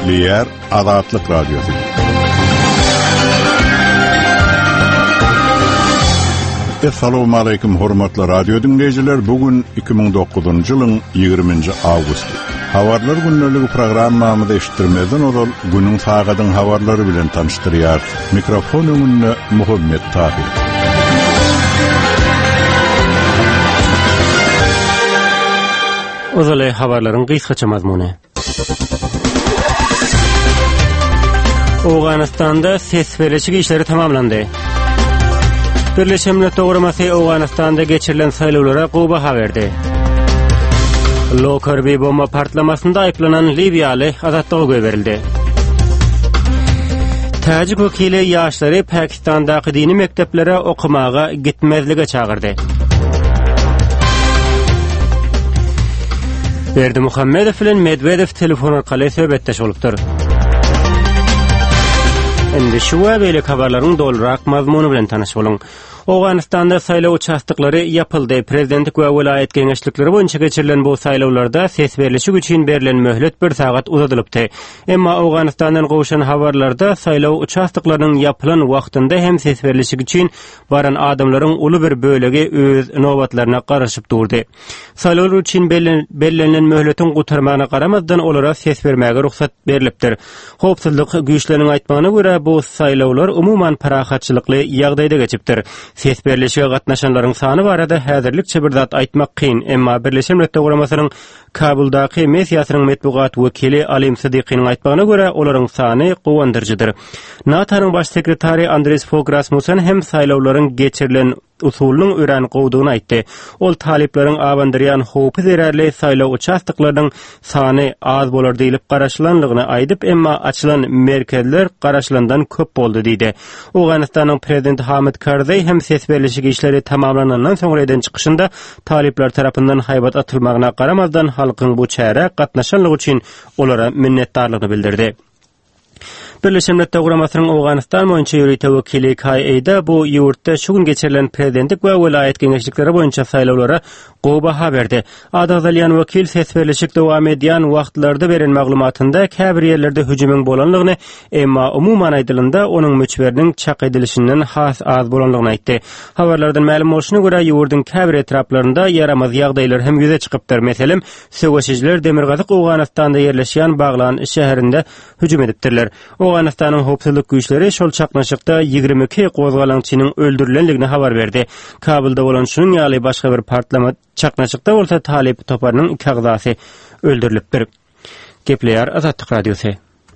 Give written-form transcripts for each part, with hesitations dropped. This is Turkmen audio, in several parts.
Gepleyer Azatlyk Radiosu. Assalamu alaykum hormatly radio dinleyijiler. Bugün 2009-njy ýylyň 20-nji awgustu. Habarlar günlüğü programmamyzda eşitdirmeden ol günün sagadyň habarlary bilen tanıştyrýar. Mikrofon öňünde Muhammed Tahir. Ozale habarlaryň gysgaça mazmuny. Awganistanda ses berişik işleri tamamlandy. Birleşen Milletler Guramasy Awganistanda geçirilen saýlawlara goýbaha berdi. Lockerbie bomba partlamasynda aýplanan Libiýaly azatlyga göberildi. Täjik wekili ýaşlary Pakistandaky dini mekteplere okumaga gitmezlige çağırdy. Berdi Muhammedow bilen Medvedew telefon arkaly söhbetdeş bolupdyr. Endi şu we beýle habarlaryň dolrak mazmuny bilen tanyş boluň. Awganistanda saýlaw uçastyklary ýapyldy. Prezidentlik we welaýet geňeşlikleri boýunça geçirilen bu saýlawlarda ses berilişi üçin berilen möhlet 1 sagat uzadylypdy. Emma Awganistandan gowşan habarlarda saýlaw uçastyklarynyň ýapylan wagtynda hem ses berilişi üçin baran adamlaryň uly bir bölegi öz nobatlaryna garaşyp durdy. Saýlawlar üçin belirlenen möhletin gutarmagyna garamazdan olara ses bermäge ruhsat berilipdir. Howpsuzlyk güýçleriniň aýtmagyna görä bu saýlawlar umuman parahatçylykly ýagdaýda geçipdir. Ses berilişige gatnaşanlaryň sany barada häzirlikçe bir zat aýtmak kyn, emma Birleşen Milletler Guramasynyň Kabuldaky mesiýasynyň medpugat wekili Alim Sidikynyň aýtmagyna görä olaryň sany gowandyrjydyr. NATO'nyň baş sekretary Andreas Fogh Rasmussen hem saýlawlaryň geçirilen usulynyň ören gowdugyny aýtdy. Ol taliplaryň awandyrýan howpy zerärli saýlaw uçastyklarynyň sany az bolar diýilip garaşylanlygyny aýdyp, emma açylan merkezler garaşylandan köp boldy diýdi. Awganistanyň prezidenti Hamid Karzai hem ses berilişi işleri tamamlanandan soňra eden çykyşynda talipler tarapyndan haýbat atylmagyna garamazdan halkyň bu çäre gatnaşanlygy üçin olara minnetdarlygyny bildirdi. Birleşen Milletler Guramasynyň Awganistan boýunça ýürüýte wekili K.A.'da bu ýurtda şu gün geçirilen prezidentlik we welaýet geňeşlikleri boýunça saýlawlara goýbaha berdi. Adazalyan wekil ses berilişik dowam edýän wagtlarda beren maglumatynda käbir ýerlerde hüjümüň bolanlygyny, emma umuman aýdylynda onuň müçberiniň çak edilişinden has az bolanlygyny aýtdy. Habarlardan ma'lum bolşuna görä ýurdyň käbir etraplarynda ýaramaz ýagdaýlar hem ýüze çykypdyr. Meselem, söwüşçiler Demirgazyk Awganistanda ýerleşýän Baglan şäherinde hüjüm edipdirler. Awganistanyň howpsuzlyk güýçleri şol çaknaşykda 22 gozgalançynyň öldürilenligini habar berdi. Kabulda bolan şunyň ýaly başga bir partlama çaknaşykda bolsa Talip toparynyň 2 agzasy öldürilipdir. Gepleyer Azatlyk Radiosu.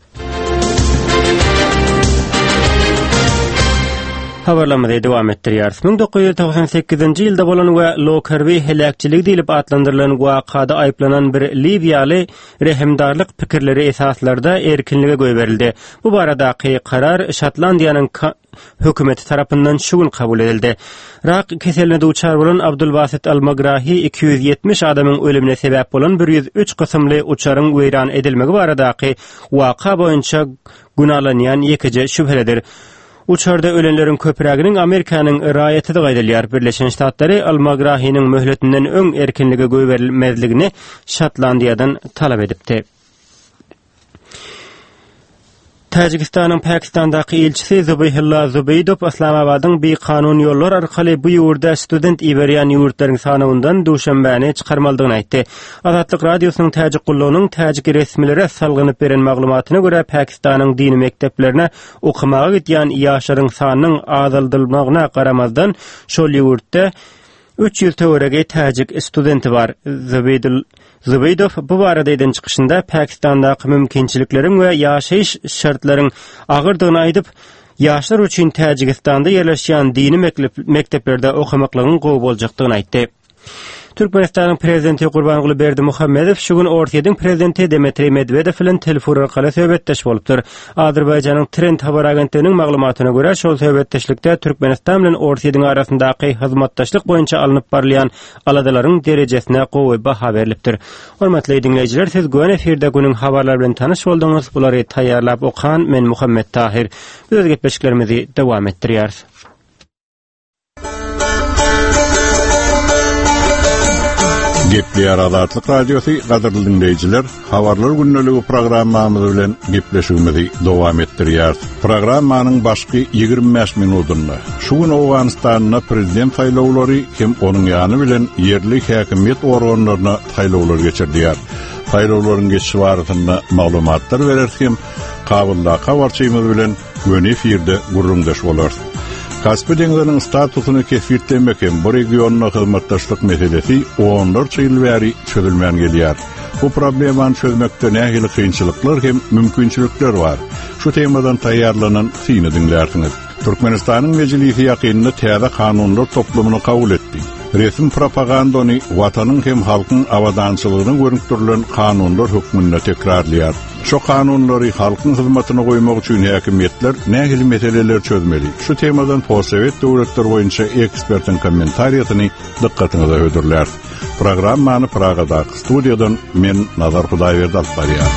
Habarlamada dowam etdirýär. 1998-nji ýylda bolan we Lockerbie helakçyligi diýilip atlandyrylan wakada aýplanan bir Libiýaly rehimdarlyk pikirleri esaslarda erkinlige göberildi. Bu baradaky karar Şotlandiýanyň hökümeti tarapyndan şu gün kabul edildi. Rak keseline duçar bolan Abdulbasit Al-Magrahi 270 adamyň ölümine sebäp bolan 103 kysymly uçaryň weýran edilmegi baradaky waka boýunça gunalanýan ýekije şüphelidir. Uçarda ölenlerin köpüräginiň Amerikanyň raýaty da gaýdalýar. Birleşen Ştatlary Al-Magrahi'niň möhletinden öň erkinlige göberilmezligini Şotlandiýadan talap edipdi. Tajikistanyň Pakistandaky elçisi Zubihullah Zubeydow Islamabadyň bir kanun ýollar arkaly bu ýurda student iberýän ýurtlaryň sanyndan duşanbäni çykarmaldygyny aýtdy. Azatlyk radiosynyň Täjik gullawynyň Täjik resmileri salgynyp beren maglumatyna görä Pakistanyň dini mekteplerine okumaga gitýän ýaşlaryň sanynyň azaldylmagyna garamazdan şol ýurtda 300 töwerege Täjik studenti bar. Zubeydow bu barada eden çykyşynda Pakistandaky mümkinçilikleriň we ýaşaýyş şartlaryň agyrdygyny aýdyp, ýaşlar üçin Täjikistanda ýerleşýän dini mekteplerde okumaklygyň gowy boljakdygyny aýtdy. Türkmenistanyň prezidenti Gurbanguly Berdimuhammedow şu gün Ortiýadyň prezidenti Dmitri Medvedew bilen telefon arkaly söhbetdeş bolupdyr. Azerbaýjanyň Trend habar agentliginiň maglumatyna görä şol söhbetdeşlikde Türkmenistan bilen Ortiýadyň arasyndaky hyzmatdaşlyk boýunça alınıp barlaýan aladalaryň derejesine gowy baha berilipdir. Hormatly dinleýijiler, siz göň efirde günüň habarlary bilen tanyş boldyňyz. Bulary taýýarlap okan men Muhammed Tahir. Biz gepleşiklerimizi dowam etdirýäris. Diğer Azatlyk Radiosu gaderly dinleyijiler, habarlar günneligi programmamyz bilen gepleşigimizi dowam etdirýär. Programmanyň başky 25 minutunda şu gün Awganystanyna prezident saýlawlary hem onuň ýany bilen yerli häkimiýet organlaryna saýlawlar geçirdiler. Saýlawlaryň geçişi barysynda maglumatlar bererken, kabulda habarçymyz bilen göni efirde gurrundaş bolar. Kaspy deňziňiň statusyny kesgirtlemek hem bu regiona hyzmatdaşlyk meselesi 14 ýyl bäri çözülmän gelýär. Bu problemany çözmekde nähili kynçylyklar hem mümkinçilikler bar. Şu temadan taýýarlanan syny dinlersiňiz. Türkmenistanyň mejlisi ýakynyny täze kanunlar toplumyny kabul etdi. Resmi propagandany watanyň hem halkyň awadançylygyny görüntülen kanunlar hukmyna tekrarlaýar. Şu kanunlary halkyň hyzmatyna goýmak üçin häkimiýetler nähili meseleler çözmeli. Şu temadan postsovet döwletler boýunça ekspertiň kommentariýasyny dikkatiňize öýdürler. Programmany Pragada studiýadan men Nazar Hudaýberdi alyp barýar.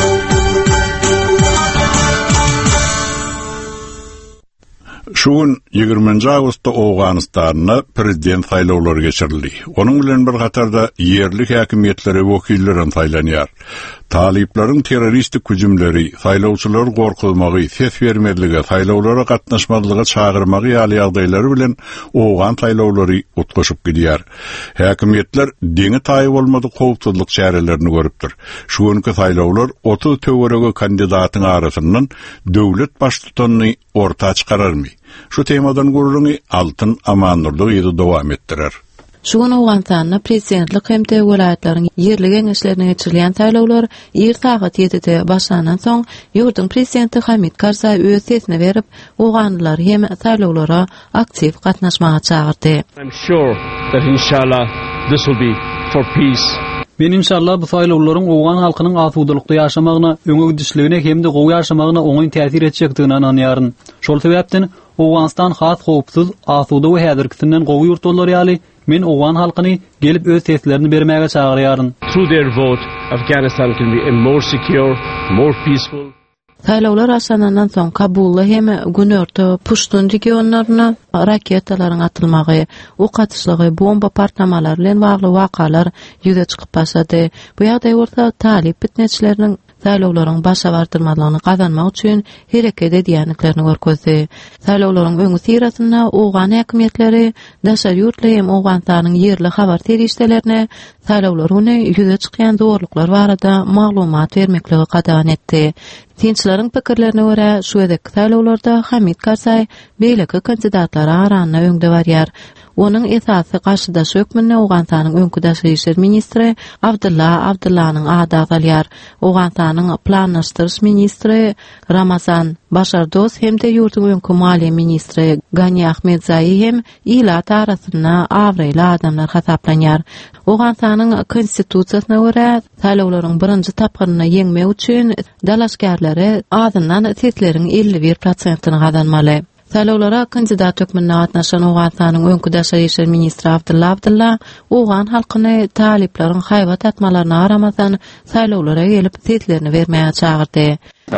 Şuun 20 Awgustda Awganystanyna prezident saýlawlary geçirildi. Onuň bilen bir gatarda yerli häkimiýetlere wekillerin saýlanýar. Taliplerin teröristik hüjümleri, saýlawçylar gorkulmagy, ses bermedligi, saýlawlara gatnaşmadlygy çağırmagy ýaly ýagdaýlary bilen Awgan saýlawlary utgaşyp gidýär. Häkimiýetler deňi taýyp bolmady howpsuzlyk çärelerini görüpdir. Şu günkü saýlawlar 30 töwerege kandidatyň arasyndan döwlet baş tutanyny orta çykararmy? Şu temadan gurulny Altyn Amannurly ýygy dowam etdirer. Şuň Awganystanyna prezidentlik hem de welaýatlaryň yerli geňeşlerine geçirilýän saýlawlar ýer saat 7-de başlanan soň ýurduň prezidenti Hamid Karzai öz sesini berip, Awganlylar hem saýlawlara aktiv gatnaşmaga çagyrdy. I'm sure that inshallah this will be for peace. Men inşallah bu saýlawlaryň Awgan halkynyň asuwdalykda ýaşamagyna, öňe gidişligine hem de gowy ýaşamagyna oňy täsir etjekdigine inanýaryn. Şol sebäpden Awganystan has howpsuz, asuwda we häzirkisinden gowy ýurt bolary ýaly men Awgan halkyny gelip öz seslerini bermäge çagyrýaryn. Through their vote, Afghanistan can be a more secure, more peaceful. Saýlawlar başlanandan soň Kabulda hem Günörtü, Pushtun regionlaryna raketalaryň atylmagy, ok atışlygy, bomba partlamalary bilen bagly wakalar ýüze çykyp başlady. Bu ýagdaý orta talip bitneçileriniň saýlawlaryň başawardyrmalygyny gazanmak üçin hereket edýänliklerini görkezdi. Saýlawlaryň öňü sirasynda Awgan häkimiýetleri daşary ýurtly hem Awganystanyň yerli habar terişlerini saýlawlar uny ýüze çykýan dogruluklar barada maglumat bermekligi gadan etdi. Tinçleriň pikirlerine görä şu edek saýlawlarda Hamid Karzai beýleki kandidatlara aranyna öňde barýar. Onun esasy gaşydaş hökmüne Awganystanyň öňkü daşary işler ministri Abdullahnyň ady alýar. Awganystanyň planlaşdyryş ministri Ramazan Başardoz hem de ýurduň öňkü maliýe ministri Gani Ahmedzayi hem ilat arasynda awryly adamlar hasaplanýar. Awganystanyň konstitusiýasyna görä saýlawlaryň birinji tapgyryny ýeňmek üçin dalaşgarlary azyndan sesleriň 51%-ni gazanmaly. Saýlawlara kandidat hökmüne gatnaşan Awganystanyň öňkü daşary işler ministri Abdullah Awgan halkyny talipleriň haýbat atmalaryna aramazdan saýlawlara gelip seslerini bermäge çagyrdy.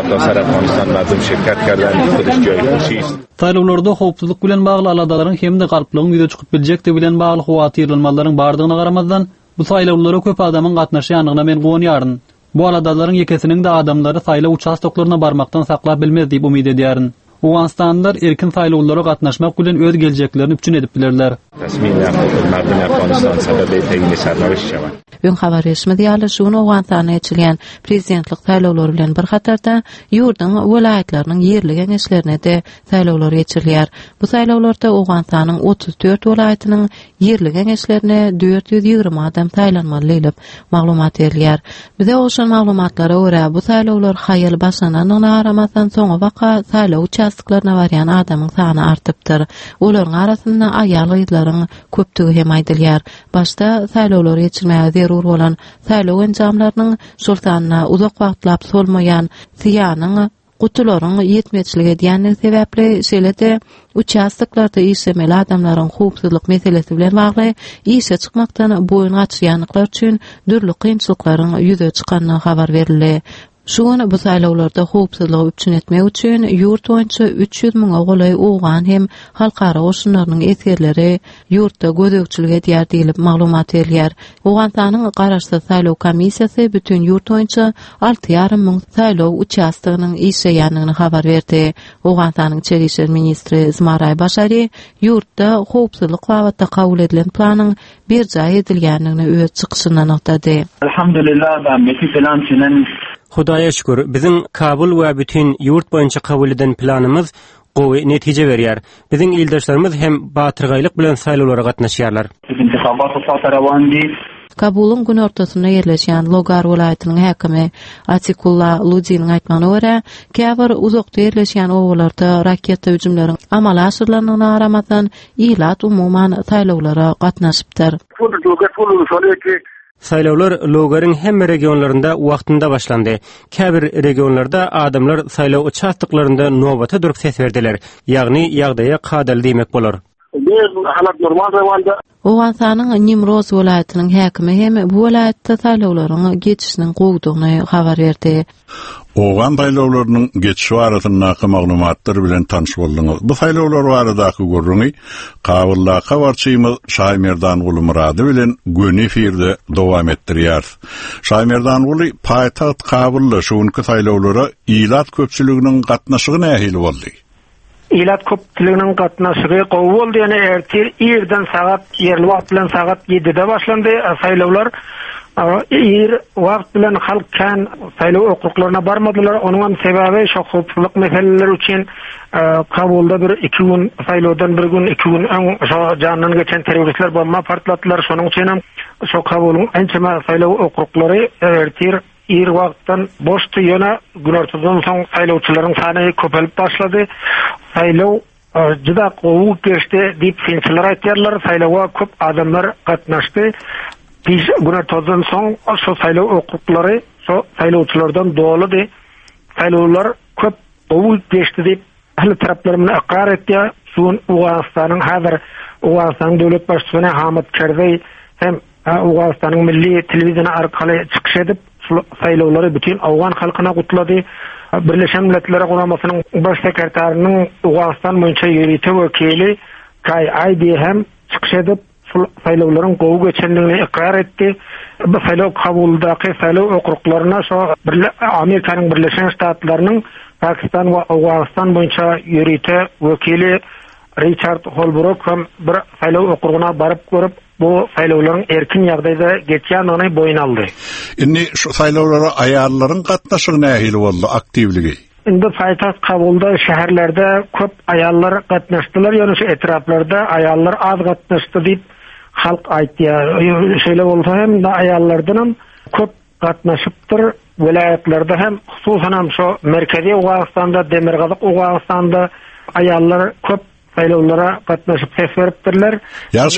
Saýlawlarda howpsuzlyk bilen bagly aladalaryň hem de galplygyň ýüze çykyp biljekdi bilen bagly howatyrlanmalaryň bardygyna garamazdan bu saýlawlara köp adamyň gatnaşýanyna men goňýaryn. Bu aladalaryň ýekesiniň de adamlary saýlaw участоklaryna barmakdan saklap bilmez diýip umyt edýärin. Awganistanlar erkin saýlawlara gatnaşmak bilen öz geljeklerini üçin edip bilerler. Öň habar resmi diýýärler şuny Awganystana geçirilýän prezidentlik saýlawlary bilen bir hatarda ýurduň welaýatlarynyň yerli geňeşlerine de saýlawlar geçirilýär. Bu saýlawlarda Awganystanyň 34 welaýatynyň yerli geňeşlerine 420 adam saýlanmaly diýilip maglumat berilýär. Bize oşan maglumatlara görä bu saýlawlar haýal başlananyna aramazdan soňa waka saýlaw участоklaryna barýan adamyň sany artypdyr. Olaryň arasynda aýal gyzlaryň köpdigi hem aýdylýar. Başda saýlawlar geçirmäge zerur bolan saýlaw enjamlarynyň sultanyna uzak wagtlap solmaýan siýanyň gutularyň ýetmeçligi edýänligi sebäpli şeýle-de участокlarda işlemeli adamlaryň howpsuzlyk meselesi bilen bagly işe çykmakdan boyun gaçýanlyklar üçin dürli kynçylyklaryň ýüze çykanyny habar berildi. Şuň bu saýlawlarda howpsuzlygy üçin etmek üçin ýurt boýunça 300 000 ogolay ugan hem halkara goşunlarynyň esgerleri ýurtda gözegçilige diýer diýilip maglumat berýär. Ugandanyň garaşdy saýlaw komissiýasy bütün ýurt boýunça 6,5 000 saýlaw учаstygynyň işleýändigini habar berdi. Ugandanyň Içeri işler ministri Zmaray Başary ýurtda howpsuzlyk wagtynda kabul edilen planyň bir jaý edilgenligini öz çykyşynda nokdady. Alhamdulillah ben meki plan çenen Hudaýa şükür, biziň Kabul we bütün ýurt boýunça kabul edilen planymyz gowy netije berýär. Biziň ildaşlarymyz hem batyrgaýlyk bilen saýlawlara gatnaşýarlar. Kabulun gün ortasında yerleşen Logar vilayatynyň häkimi Atikullah Ludiň aýtmagyna görä, käbir uzakda yerleşen owalarda raketa hüjümläriniň amala aşyrylanyna garamazdan ilat umuman saýlawlara gatnaşypdyr. Saýlawlar Logaryň hemme regionlarynda wagtynda başlandy. Käbir regionlarda adamlar saýlaw uçastyklaryna nowbata durup ses berdiler. Ýagny ýagdaýa kadal diýmek bolar. Owensanyň Nimroz vilayatynyň häkimi hem bu vilayatda saýlawlaryň geçişiniň gowdugyny habar berdi. Ogan saýlawlarynyň geçişi barasyndaky maglumatlar bilen tanış boldyňyz. Bu saýlawlar baradaky görüňi Kabulda barçymyz Şaýmerdan uly Murady bilen göni efirde dowam etdirýär. Şaýmerdan uly paýtaht Kabulda şuňky saýlawlara ilat köpçüliginiň gatnaşygy nähili boldy? İlat köpçüliginiň gatnaşygy gowy boldy, ýani ertir ýerden sagat ýerli wagt bilen sagat 7-de başlandy. Saýlawlar ýer wagt bilen halk kan saýlaw okruglaryna barmadylar. Onuň sebebi şo howpsuzlyk meseleleri üçin Kabulda bir 2 gün saýlawdan bir gün 2 gün şo janyny geçen teröristler bomba partlatdylar. Şonuň üçin hem şo Kabulun ençeme saýlaw okruglary ertir ýer wagtdan boşdy, ýöne gün ortadan soň saýlawçylaryň sany köpelip başlady. Saýlaw juda gowy geçdi diýip finçiler aýtýarlar. Saýlawga köp adamlar gatnaşdy. Biz gün ortadan soň şo saýlaw okrugları şo saýlawçylardan dolady. Saýlawlar köp gowy geçdi diýip ahli taraplarymyň aqrar etdi. Şuň Ugandanyň häzir Ugandanyň döwlet başçysyna Hamid Karzai hem Ugandanyň milli telewiziony arkaly çykyş edip saýlawlary bütün Awgan halkyna gutlady. Birleşen Milletler Guramasynyň baş sekretärining Ugandistan boýunça ýerite wekili Kay Aydi hem çykyş edip saýlawlaryň gowy geçenligini ikrar etdi. Bu saýlaw Kabuldaky saýlaw okruklaryna şo Amerikanyň Birleşen Ştatlarynyň Pakistan we Awganistan boýunça ýerite wekili Richard Holbrook hem bir saýlaw okruguna baryp görüp bu saýlawlaryň erkin ýagdaýda geçýändigini boyun aldy. Indi şu saýlawlara aýallaryň gatnaşygy nähili boldy, aktivligi? Indi paýtaht Kabulda şäherlerde köp aýallar gatnaşdylar, ýöne şu etraplarda aýallar az gatnaşdy diýip halk aýtýar. Şeýle bolsa hem de aýallardan köp gatnaşypdyr. Vilayatlarda hem hususan hem şu merkezi Ugandistanda, Demirgazyk Ugandistanda aýallar köp saýlawlara gatnaşyp ses beripdirler. Ýa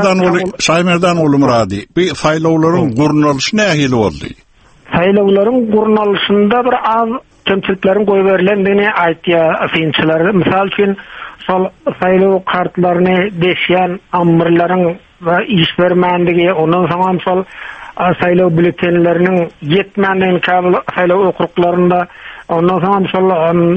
Şaýmerdan uly Murady, bu saýlawlaryň gurnalyşy nähili boldy? Saýlawlaryň gurnalyşynda bir az kemçiliklerin goý berilendigini aýtýar finçiler. Misal üçin şol saýlaw kartlaryny deşýän amyrlaryň we iş bermänligi, ondan soň şol saýlaw bültenleriniň ýetmändigini kabul saýlaw okruglarynda, ondan soň şol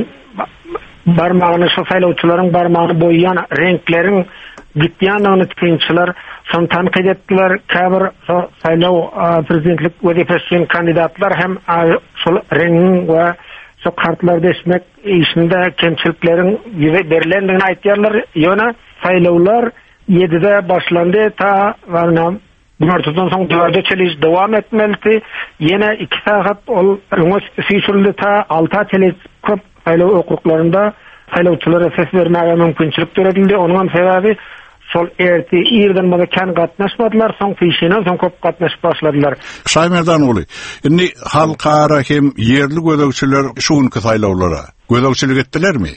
barmagyny şu saýlawçylaryň barmagyny boýayan renkleriň gitýändigini finçiler şonu tanqid etdiler. Käbir saýlaw prezidentlik wezifesine kandidatlar hem şol rengin we şu kartlar deşmek işinde kemçiliklerin berilendigini aýtýarlar. Ýöne saýlawlar 7-de başlandy, ta Bunlardan soň 4-de çeliş dowam etmeli. Ýene 2 saat ol süýşüldi, ta 6 çeliş köp saýlaw okruglarynda saýlawçylara ses bermäge mümkinçilik berildi. Onuň sebebi şol erti ýerden bana kan gatnaşmadylar, soň fişinen soň köp gatnaşyp başladylar. Şaýmerdan uly. Indi halkara hem ýerli gözegçiler şuňky saýlawlara gözegçilik etdilermi?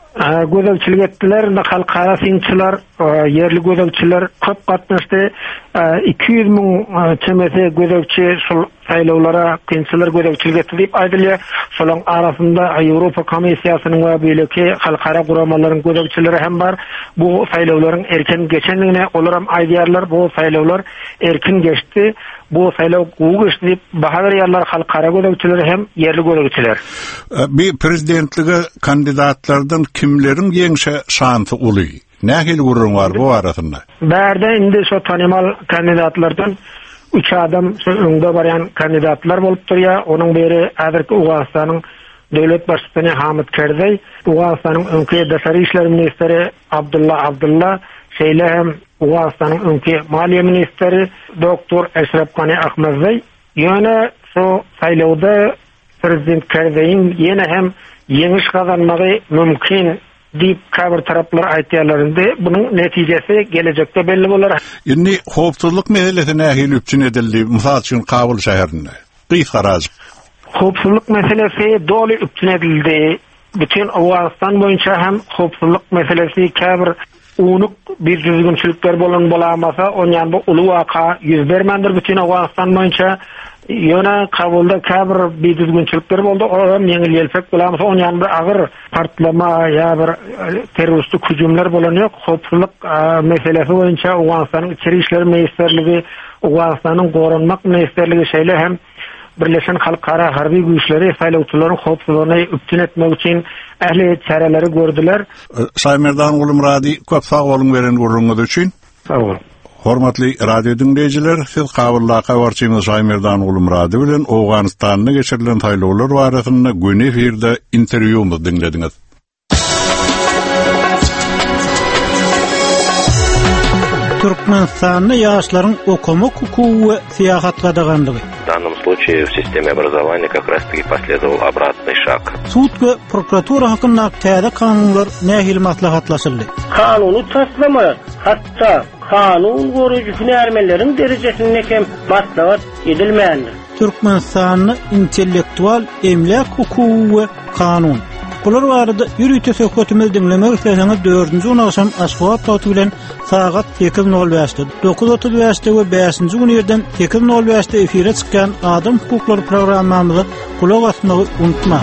Gözegçilik etdiler, halkara finçiler, ýerli gözegçiler köp gatnaşdy. 200.000 çemese gözekçi şol saylawlara kynçylar gözekçilik etdi diýip aýdylýar. Şolaň arasynda Ýewropa Komissiýasynyň we beýleki halkara guramalaryň gözekçileri hem bar. Bu saylawlaryň erken geçenligine olar hem aýdýarlar, bu saylawlar erkin geçdi. Bu saylaw gowy geçdi diýip baha berýärler halkara gözekçileri hem yerli gözekçiler. Bir prezidentlige kandidatlardan kimlerin ýeňşe şansy uly? Nähil gurrun var bu arasynda? Bärde indi şu tanymal kandidatlardan 3 adam öňde barýan kandidatlar bolup durýar. Onuň biri häzirki Ugandystanyň döwlet başçysy Hamid Karzai, Ugandystanyň öňki daşary işler ministri Abdullah şeýle hem Ugandystanyň öňki maliýe ministri doktor Eşref Gani Ahmedzai. Ýöne şu saylawda prezident Karzaiň ýene hem ýeňiş gazanmagy mümkin diýip käbir taraplar aýtýarlarynda bunyň netijesi gelecekde belli bolar. Indi howpsuzlyk meselesi nähil üpçün edildi? Mysal üçin Kabul şäherinde. Gysgaraz. Howpsuzlyk meselesi doly üpçün edildi. Bütün Awganistan boýunça hem howpsuzlyk meselesi käbir unuq bir düzgünçilikler bolamasa onyan bu uly waka ýüz bermendir bütün Awganistan boýunça. Ýöne Kabulda käbir bir düzgünçilikler boldy. Oram ýeňil ýelpek bolamasa onyan bir agyr partlama ýa bir terroristik hüjümler bolan ýok. Howpsuzlyk meselesi boýunça Awganystanyň içeri işler ministrligi, Awganystanyň goranmak ministrligi şeýle hem Birleşen Halkara harby güýçleri saýlawçylaryň howpsuzlygyny üpçün etmek üçin ähli çareleri gördüler. Saýmerdan Ulumrady köp sag bolun beren gurrunňyz üçin. Sag bolun. Hormatly radio dinleyijiler, siz Kabullaka barçymyz Saýmerdan Ulumrady bilen Awganystanda geçirilen saýlawlar barasynda gün efirde interwýumy dinlediňiz. Türkmenistanda ýaşlaryň okumak hukugy we syýahat gadagandygy. В данном случае в системе образования как раз-таки последовал обратный шаг. Суд ve prokuratura hakynda täze kanunlar nähil maslahatlaşyldy. Kanuny taslama, hatda kanun gorucu hünärmelerin derejesine hem maslahat edilmeýändir. Türkmenistanyň intellektual emlak hukugy we kanun. Bular barada ýürüýte söhbetimiz dinlemek isteseňiz 4-nji unaşam Aşgabat taýty bilen sagat 8:05'de 9:35'de we 5-nji günlerden 8:05'de efire çykýan Adam hukuklary programmamyzy kulak asmagy unutma.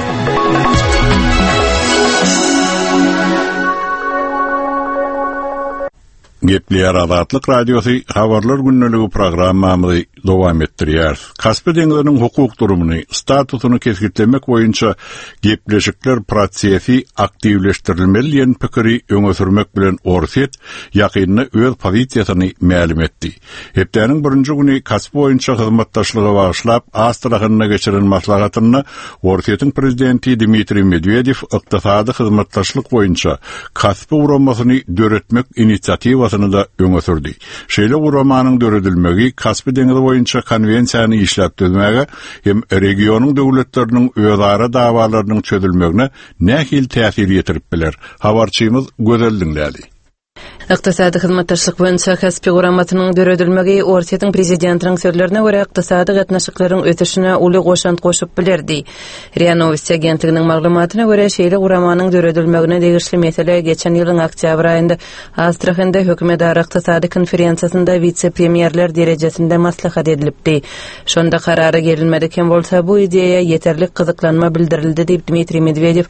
Gepler Azatlyk Radiosu habarlar günneligi programmamyzy dowam etdirýär. Kaspy deňleriniň hukuk durumuny, statusyny kesgitlemek boýunça gepleşikler prosesi aktivleşdirilmeli diýen pikiri öňe sürmek bilen Orset ýakynda öz pozisiýasyny ma'lum etdi. Hepdeniň birinji güni kasp boýunça hyzmatdaşlygy bagyşlap Astrahanna geçiren maslahatyny Orset'iň prezidenti Dmitri Medvedev ykdysady hyzmatdaşlyk boýunça kaspy uramasyny döretmek inisiatiwasyny da öňe sürdi. Şeýle uramanyň döredilmegi kaspy deňleri boýunça konwensiýany işläp dökmäge hem regionyň döwletleriniň özara dawalarynyň çözülmegine nähil täsir ýetirip biler. Habarçymyz gözeldiňlädi. Iqtisadi hyzmatdaşlyk boýunça kaspi guramatynyň döredilmegi Orset'iň prezidentiniň sözlerine görä iqtisadi gatnaşyklaryň ötüşine uly goşant goşup bilerdi. RIA Novosti agentliginiň maglumatyna görä şeýle guramanyň döredilmegine degişli mesele geçen ýylyň oktyabr aýynda Astrahanda hökümetdar iqtisadi konferensiýasynda vitse-premierler derejesinde maslahat edilipdi. Şonda karara gelinmediken bolsa bu ideýa ýeterlik gyzyklanma bildirildi diýip Dmitri Medvedev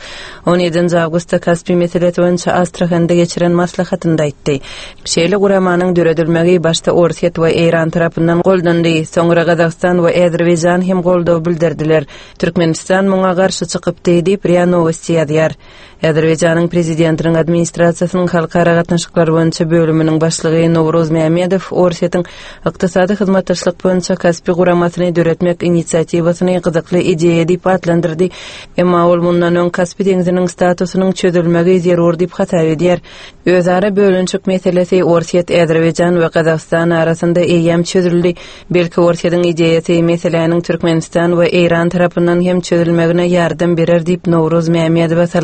17 awgustda kaspi meselesi boýunça Astrahanda geçiren maslahatynda aýtdy. Şeýle guramanyň döredilmegi başta Orset we Eýran tarapyndan goldandy. Soňra Gazagystan we Azerbaýjan hem goldaw bildirdiler. Türkmenistan muňa garşy çykypdy diýip RIA Novosti ýazýar. Azerbaýjanyň prezidentiniň administrasiýasynyň halkara gatnaşyklar boýunça bölüminiň başlygy Nowruz Mehmedow Orset'iň ykdysady hyzmatdaşlyk boýunça kaspi guramasyny döretmek inisiatiwasyny gyzykly ideýa diýip atlandyrdy. Emma ol mundan öň kaspi deňziniň statusynyň çözülmegi zerur diýip hatap edýär. Özara bölünçük meselesi Orset, Azerbaýjan we Gazagystan arasynda eýem çözüldi. Belki Orset'iň ideýasy meseleniň Türkmenistan we Eýran tarapyndan hem çözülmegine ýardam berer diýip Nowruz Mehmedow salyglanyp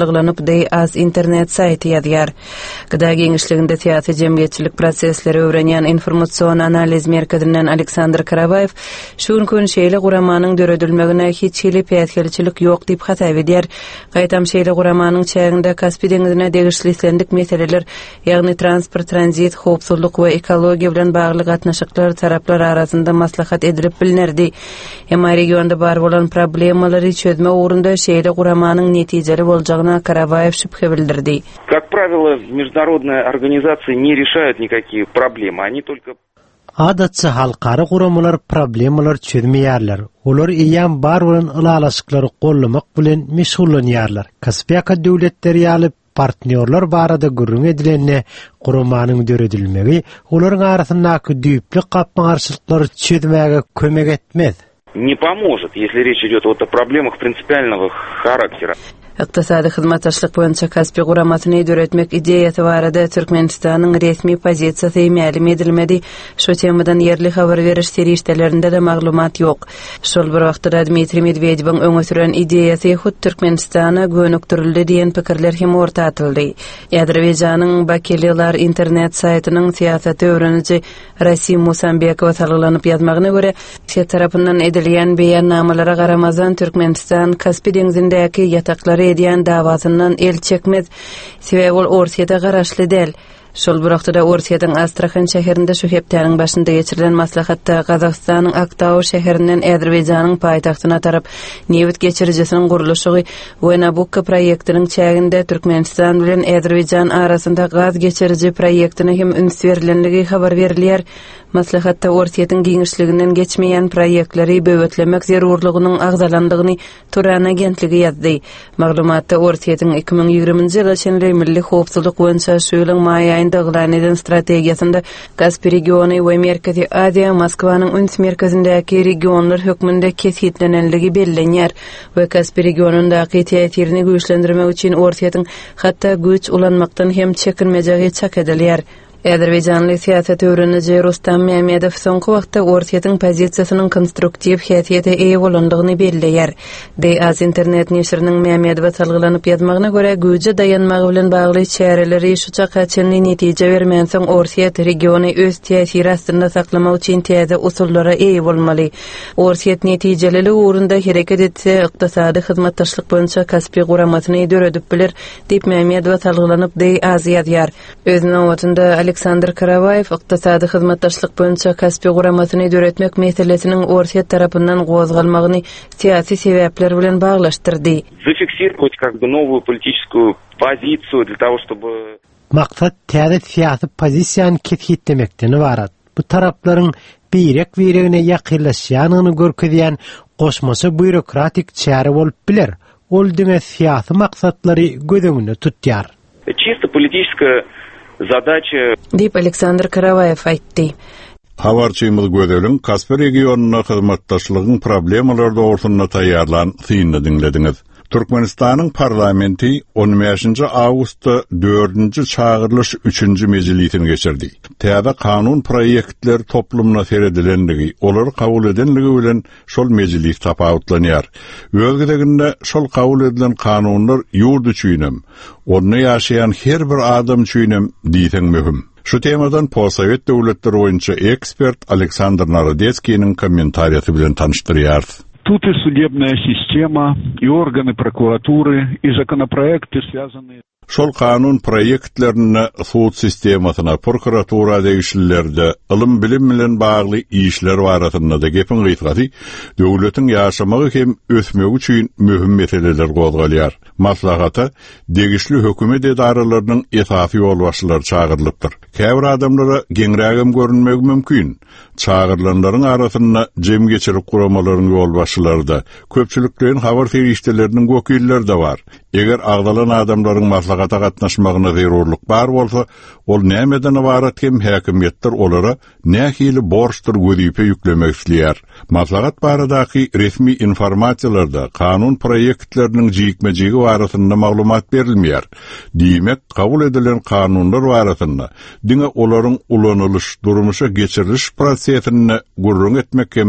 dey az internet sayti ýazýar. Gıda geňişliginde siyasi jemgyýetçilik prosesleri öwrenýän informatsion analiz merkezinden Aleksandr Karavayev şuň gün şeýle guramanyň döredilmegine hiç hili päsgelçilik ýok diýip hasap edýär. Gaýtam şeýle guramanyň çäginde Kaspy deňizine degişlislendik meseleler, ýagny transport, tranzit, howpsuzlyk we ekologiýa bilen bagly gatnaşyklar taraplar arasynda maslahat edilip bilinirdi. Hem regionda bar bolan problemalary çözme ugrunda şeýle guramanyň netijeli boljagyna Karavayev şüphe bildirdi. Как правило, международные организации не решают никакие проблемы, они только Adatça halkary guramalar problemalar çözmeýärler. Olar iýan bar bolan ılalaşyklary gollamak bilen meşgullanýarlar. Kaspyaka döwletleri ýaly partnerler barada gürrüň edilenne guramanyň döredilmegi olaryň arasyndaky düýplik gapmagarçylyklary çözmäge kömek etmez. Не поможет, если речь идет о проблемах принципиального характера. Iqtisady hyzmatdaşlyk boýunça Kaspy guramasyny döretmek ideýasy barada Türkmenistanyň resmi pozisiýasy ma'lum edilmedi. Şu temadan yerli habar beriş serişdelerinde de maglumat ýok. Şol bir wagtda Dmitri Medvedevň öňe süren ideýasy hut Türkmenistana gönükdirildi diýen pikirler hem orta atyldy. Azerbaýjanyň Bakelylar internet saýtynyň siýasaty öwreniji Rasim Musanbekow salgylanyp ýazmagyna görä, şeýle tarapyndan edilýän beýannamalara garamazdan Türkmenistan Kaspy deňizindäki ýataklary edýän dawasyndan el çekmez. Sebäbi ol Orsiýada garaşly däl. Şol bir wagtda Orsiýadyň Astrakhan şäherinde şu hepdäniň başynda geçirilen maslahatda Gazagstanyň Aktaw şäherinden Azerbaýjanyň paýtagtyna tarap newit geçiricisiniň guruluşy we Nabucco proýektiniň çäginde Türkmenistan bilen Azerbaýjan arasynda gaz geçirici proýektine hem üns berilenligi habar berilýär. Maslahatda Orsiýadyň giňişliginden geçmeýän proýektleri böwetlemek zerurlygynyň agzalandygyny Turan agentligi ýazdy. Maglumatda Orsiýadyň 2020-nji ýyla şenle milli howpsuzlyk boýunça şu ýylyň maý aýynda glan eden strategiýasynda Kaspy regiony we Merkezi Aziýa Moskwanyň üns merkezindäki regionlar hökmünde kesitlenenligi bellenýär we Kaspy regionundaky täsirini güýçlendirmek üçin Orsiýadyň hatda güç ulanmakdan hem çekinmejegi çak edilýär. Azerbaýjanly siýasat öwreniji Rustam Mehmedow soňky wagtda Orsiýadyň pozisiýasynyň konstruktiw häsiýete eýe bolandygyny belleýär. Az internet näşriniň Mehmedow salgylanyp ýazmagyna görä, güýje dayanmagy bilen bagly çäreleri şu çakaçyny netije bermän soň Orsiýat regiony öz täsiri astynda saklamak üçin täze usullara eýe bolmaly. Orsiýat netijeleli ugrunda hereket etse, ykdysady hyzmatdaşlyk boýunça Kaspy guramasyny döredip biler diýip Mehmedow salgylanyp az ýazýar. Özüniň wagtynda Aleksandr Karavayev ykdysady hyzmatdaşlyk boýunça Kaspy guramasyny döretmek meselesiniň Orsiýat tarapyndan gozgalmagyny siýasy sebäpler bilen baglaşdyrdy. Зафиксировать как бы новую политическую позицию для того, чтобы Maksat täze siýasy pozisiýany ketgitlemekden ibarat. Bu taraplaryň birek-biregine ýakynlaşýanyny görkezýän goşmasy bürokratik çäre bolup biler. Ol diňe siýasy maksatlary gözeňinde tutýar. Чисто политическая задача diýip Aleksandr Karavayev aýtdy. Habarçymyz gözelin Kaspy regionuna hyzmatdaşlygyň problemalary dogrusyna taýýarlan synyny dinlediňiz. Türkmenistanyň parlamenti 15-nji awgustda 4-nji çağırylış 3-nji mejlisini geçirdi. Täze kanun proýektleri toplumna seredilenligi, olary kabul edenligi bilen şol mejlis tapawutlanýar. Özgedeginde şol kabul edilen kanunlar ýurt üçinem, onda ýaşaýan her bir adam üçinem diýsen möhüm. Şu temadan Possovet döwletleri boýunça ekspert Aleksandr Narodetskiň kommentariýasy bilen tanışdyrýar. Тут и судебная система, и органы прокуратуры, и законопроекты, связанные... Şol kanun proyektlerini suud sistemasyna, prokuratura degişlilerde, ılım bilim bilen bagly işler barasynda da gepin gysgaty, döwletiň ýaşamagy hem ösmegi üçin möhüm meseleler gozgalýar. Maslahata degişli hökümet edaralarynyň esasy ýolbaşçylary çağırlypdyr. Käbir adamlara geňrägem görünmegi mümkin. Çağırılanlaryň arasynda jem geçirip guramalaryň ýolbaşçylary da, köpçüliklerin habar serişdeleriniň wekilleri de bar. Eger agdalan adamlaryň maslahata gatnaşmagyna zerurlyk bar bolsa, ol nämeden ibarat hem häkimetler olara nähili borçdyr gödüýpe ýüklemek isleýär. Maslahat baradaky resmi informasiýalarda kanun proyektleriniň jikmejigi barasynda maglumat berilmeýär. Diýmek, kabul edilen kanunlar barasynda diňe olaryň ulanylyş, durmuşa geçiriliş prosesini gurrun etmek hem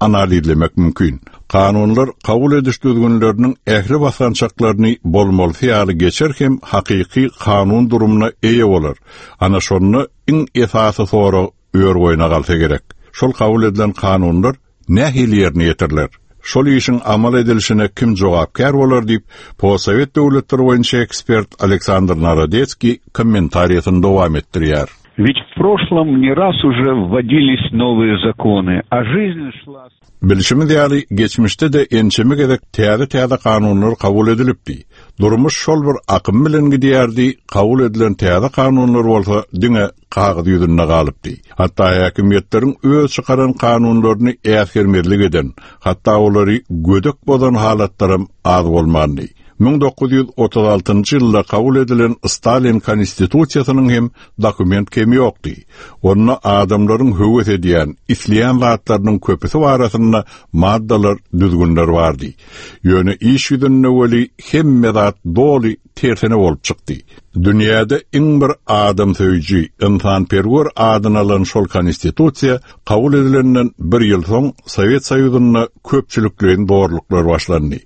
analizlemek mümkin. Kanunlar kabul ediş düzgünlerinin ähli basançaklaryny bolmaly fiýaly geçerkem hakyky kanun durumuna eýe bolar. Ana şonu iň esasy soru öýür goýna galsa gerek. Şol kabul edilen kanunlar nähili ýerine ýetirler? Şol işin amal edilişine kim jogapkar bolar diýip Possovet döwletleri boýunça ekspert Aleksandr Narodецкий комментарийин dowam etdirýär. Ведь в прошлом не раз уже вводились новые законы, а жизнь шла... Bilişimiz ýaly geçmişde de ençeme gerek täze kanunlar kabul edilipdi. Durmuş şol bir akym bilen gidýärdi, kabul edilen täze kanunlar bolsa diňe kagyd ýüzünde galypdy. Hatda häkimetleriň öz çykaran kanunlaryny äsgermerlik eden, hatda olary gödök bolan halatlarym az bolmandy. 1936-njy ýylda kabul edilen Stalin konstitusiýasynyň hem dokument kemi ýokdy. Onda adamlaryň höwet edýän, isleýän zatlarynyň köpüsi barasynda maddalar, düzgünler bardy. Ýöne iş ýüzünde weli hemme zat doly tersine bolup çykdy. Dünýäde iň bir adam söýji, insanperwer adyny alan şol konstitusiýa kabul edilenden bir ýyl soň Sowet Soýuzyna köpçülikliň doğruluklar başlandy.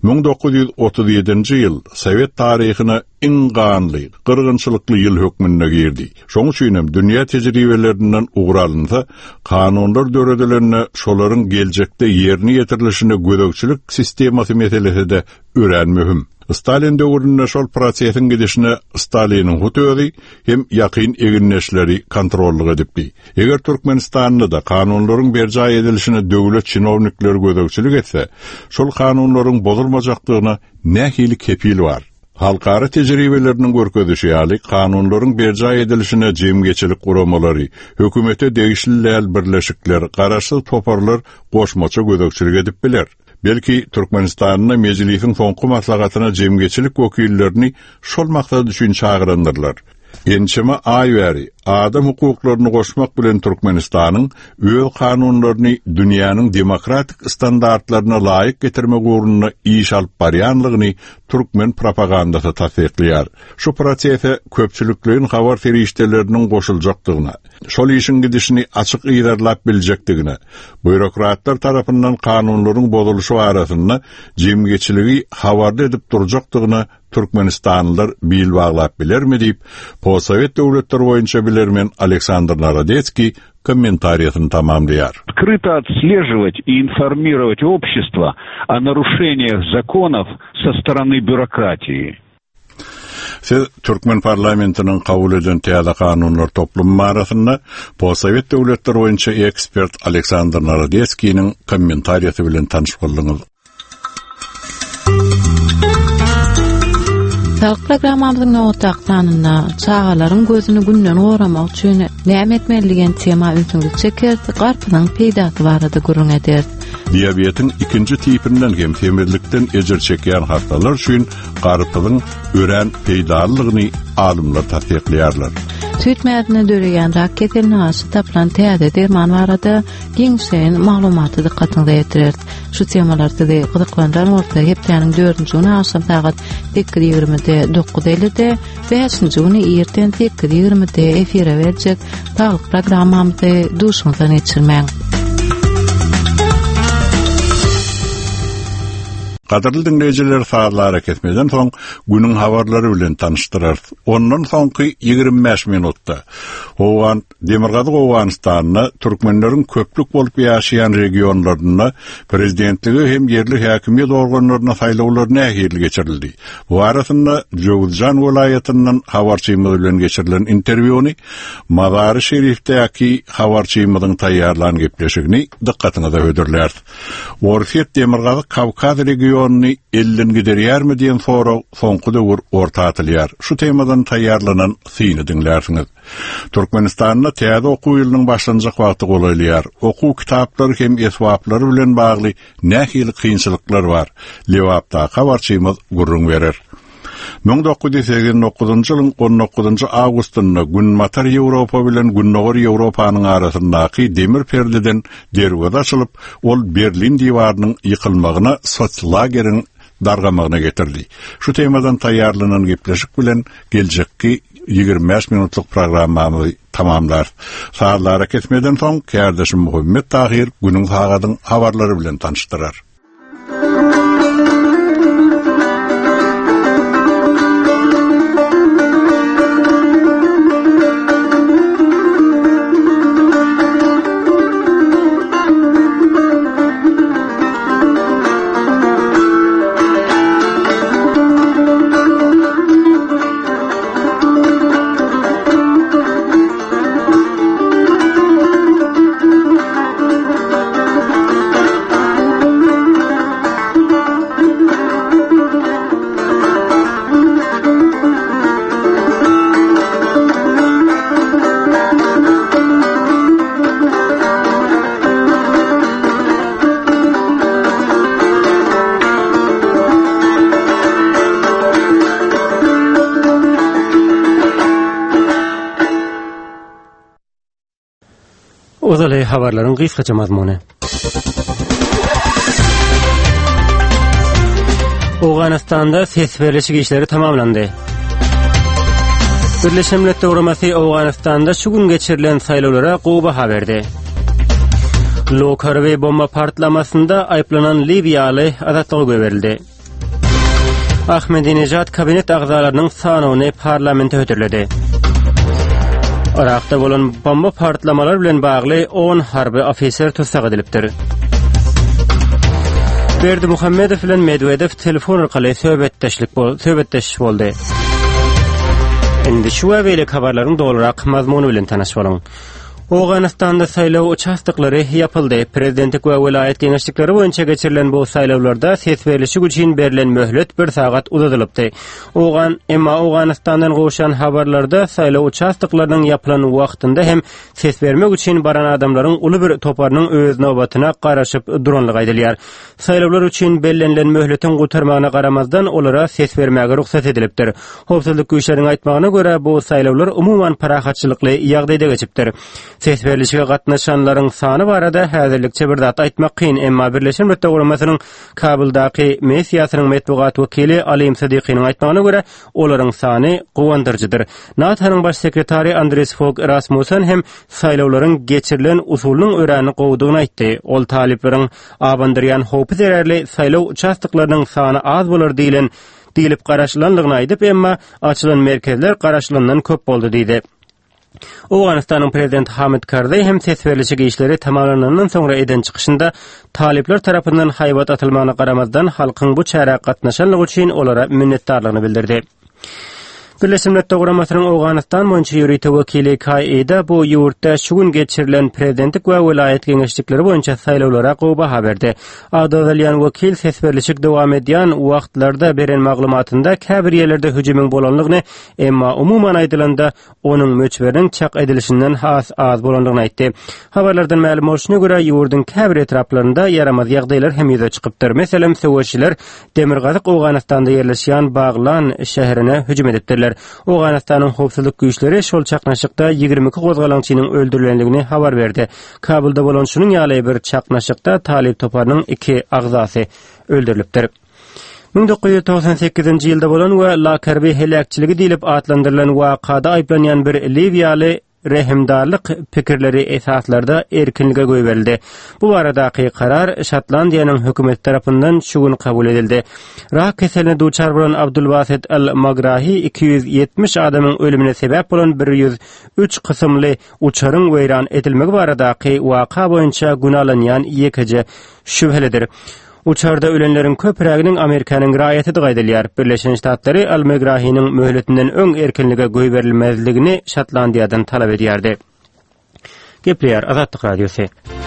1937-nji ýyl Sowet taryhyna iň ganly, gyrgynçylykly ýyl hökmüne girdi. Şoň üçin hem dünýä tejribelerinden ugralynsa, kanunlar döredilenine şolaryň geljekde ýerine ýetirilişine gödökçilik sistemasy meselesi de ören mühim. Stalin döwründe şol prosesiň gidişine Staliniň hutözi hem ýakyn eginleşleri kontrollyk edipdi. Eger Türkmenistanda da kanunlaryň berjay edilişine döwlet çynownikleri gödökçilik etse, şol kanunlaryň bozulmajaklygyna nähili kepil bar. Halkara tejribelerinin görkezişi ýaly kanunlaryň berjay edilişine jemgeçilik guramalary, hökümete degişliler birleşikler, garaşsyz toparlar goşmaça gödökçilik edip biler. Belki Türkmenistanyň mejlisiň soňky maslahatyna jemgeçilik wekillerini şol maksat üçin çağırandyrlar. Ençeme aýbäri adam hukuklaryny goşmak bilen Türkmenistanyň öz kanunlaryny dünýäniň demokratik standartlaryna laýyk getirmek ugrunda iş alyp barýanlygyny türkmen propagandasy tasdiklýar. Şu prosese köpçülikliň habar ferişteleriniň goşuljakdygyna, şol işin gidişini açyk ýerlap biljekdigine, bürokratlar tarapyndan kanunlaryň bozuluşy barasynda jemgeçiligi habarda edip durjakdygyna Türkmenistanlılar bil bağlap bilermi deyip Possovet döwletleri boýunça bilermen Aleksandr Narodецкий комментарийин tamamlaýar. Открыто отслеживать и информировать общество о нарушениях законов со стороны бюрократии. Siz Türkmen parlamentinin kabul eden täze kanunlar toplumy arasynda Possovet döwletleri boýunça ekspert Aleksandr Narodецкийniň kommentariýasy bilen tanyşyp boldyňyz. Talk programmamyzyň nowataqtanyna çağalaryň gözüni günden goramak üçin näme etmeligen tema ünsünlik çekerdi, garpynyň peýdasy barada gurrun eder. Diabetin ikinci tipinden hem temirlikten ejir çekýän hastalar üçin garpynyň ören peýdalygyny alymlar tasdiklýarlar. Süýt mädine döreýän raket elnasy taplan täze derman barada giňşen maglumaty dikkatyňizi ýetirer. Şu temalarda da gyzyklanýan orta hepdeniň 4-nji güni akşam saat 20:20-de 9:50-de, 5-nji güni erten 20:20-de efire berjek talyk programmamyzdy duşuňyzdan geçirmäň. Qadarly dinleyijiler, saatlara ketmeden soň günüň habarlary bilen tanıştyrar. Ondan soňky 25 minutda Howan Demirgazy Owganystanyna türkmenleriň köplük bolup ýaşaýan regionlaryna prezidentligi hem yerli häkimiýet organlaryna saýlawlar nähili geçirildi. Bu arasynda Jowzjan welaýatynyň habarçymyzy bilen geçirilen interwýuny Mazary Şerifdäki habarçymyzyň taýýarlan gepleşigini dikkatyňize ödürler. Orfiýet Demirgazy Kawkaz regiony 50 giderýärmi diýen soňky döwür orta atylýar. Şu temadan taýýarlanan syny dinlersiňiz. Türkmenistanyna täze okuw ýylynyň başlanjak wagty goýulýar. Okuw kitaplary hem eswaplary bilen bagly nähili kynçylyklar bar. Lewapda habarçymyz gurrun berer. 1989-njy ýylyň 19-njy awgustynda Günmatar Ýewropa bilen Günnogor Ýewropanyň arasyndaky demir perdeden derwaz açylyp, ol Berlin diýwarynyň ýykylmagyna sosialageriň dargamagyna getirdi. Şu temadan taýýarlanan gepleşik bilen geljekki 25 minutluk programmamyzy tamamlar. Saatlara ketmeden soň kardeşim Muhammed Tahir günüň sagadyň habarlary bilen tanıştyrar. Ozalay habarlaryň gysgaça mazmuny. Awganistanda sesberleşik işleri tamamlandy. Birleşen Milletler Guramasy Awganistanda şu gün geçirilen saýlawlara gowy baha berdi. Lokar we bomba partlamasynda aýplanan Libiýaly azatlyga berildi. Ahmedinejad kabinet agzalarynyň sanawyny parlamentde ötürledi. Irakda bolan bomba partlamalar bilen bagly 10 harby ofisier tutsak edilipdir. Berdi Muhammedow bilen Medvedew telefon arkaly söhbetdeş boldy. Endi şu wele habarlaryň dolurak mazmuny bilen tanaşyp bolan. Awganistanda saýlaw uçastyklary ýapyldy. Prezidentlik we vilayet geňeşlikleri boýunça geçirilen bu saýlawlarda ses berilişi üçin berilen möhlet 1 sagat uzadylypdy. Awganistandan goşan habarlarda saýlaw uçastyklarynyň ýapylan wagtynda hem ses bermek üçin baran adamlaryň uly bir toparynyň öz nobatyna garaşyp duranlygy aýdylýar. Saýlawlar üçin bellenlen möhletiň gutarmagyna garamazdan olara ses bermäge ruhsat edilipdir. Howpsuzlyk güýçleriň aýtmagyna görä bu saýlawlar umuman parahatçylykly ýagdaýda geçipdir. Ses berilişige gatnaşanlaryň sany barada häzirlikçe bir zat aýtmak kyn, emma Birleşen Milletler Guramasynyň Kabuldaky missiýasynyň medeniýet wekili Alim Sadiqynyň aýtmagyna görä olaryň sany gowandyrjydyr. NATO'nyň baş sekretary Andreas Fogh Rasmussen hem saýlawlaryň geçirilen usulynyň öräni gowdugyny aýtdy. Ol talipleriň abandyrýan howpy zererli saýlaw uçastyklarynyň sany az bolar diýilip garaşylanlygyny aýdyp, emma açylan merkezler garaşylandan köp boldy diýdi. Awganistanyň prezidenti Hamid Karzai hem ses berilişi işleri tamamlanandan sonra eden çykyşynda talipler tarapyndan haýbat atylmagyna garamazdan halkyň bu çäre gatnaşanlygy üçin olara minnetdarlygyny bildirdi. Birleşen Milletler Guramasynyň Awganistan boýunça ýürüýte wekili K.E.'da bu ýurtda şu gün geçirilen prezidentlik we vilayet geňeşlikleri boýunça saýlawlara gowy baha berdi. Adadalyan wekil ses berilişik dowam edýän wagtlarda beren maglumatynda käbir ýerlerde hüjümüň bolanlygyny, emma umuman aýdylanda onuň möçberiniň çak edilişinden az bolanlygyny aýtdy. Habarlardan ma'lum bolşuna görä ýurdyň käbir etraplarynda yaramaz ýagdaýlar hem ýüze çykypdyr. Meselem söwüşçiler Demirgazyk Awganistanda ýerleşýän Baglan şäherine hüjüm edipdirler. Awganistanyň howpsuzlyk güýçleri şol çaknaşykda 22 gozgalançynyň öldürilenligini habar berdi. Kabulda bolan şunun ýaly bir çaknaşykda talip toparynyň 2 agzasy öldürilipdir. 1998-nji ýylda bolan we Lakerbi helakçyligi diýilip atlandyrylan wakada aýplanýan bir Libiýaly rehimdarlyk pikirleri esaslarda erkinlige goý berildi. Bu baradaky karar Şotlandiýanyň hökümeti tarapyndan şu gün kabul edildi. Rak keseline duçar bolan Abdulbasit el-Magrahi 270 adamyň ölümine sebäp bolan 103 kysymly uçaryň weýran edilmegi baradaky waka boýunça gunalanýan ýekije şübhelidir. Uçarda ölenlerin köpräginiň Amerikanyň raýaty gaýdylýar. Birleşen Ştatlary Al-Megrahi'niň möhletinden öň erkinlige goý berilmezligini Şotlandiýadan talap edýärdi. Gepleýär Azatlyk Radiosy.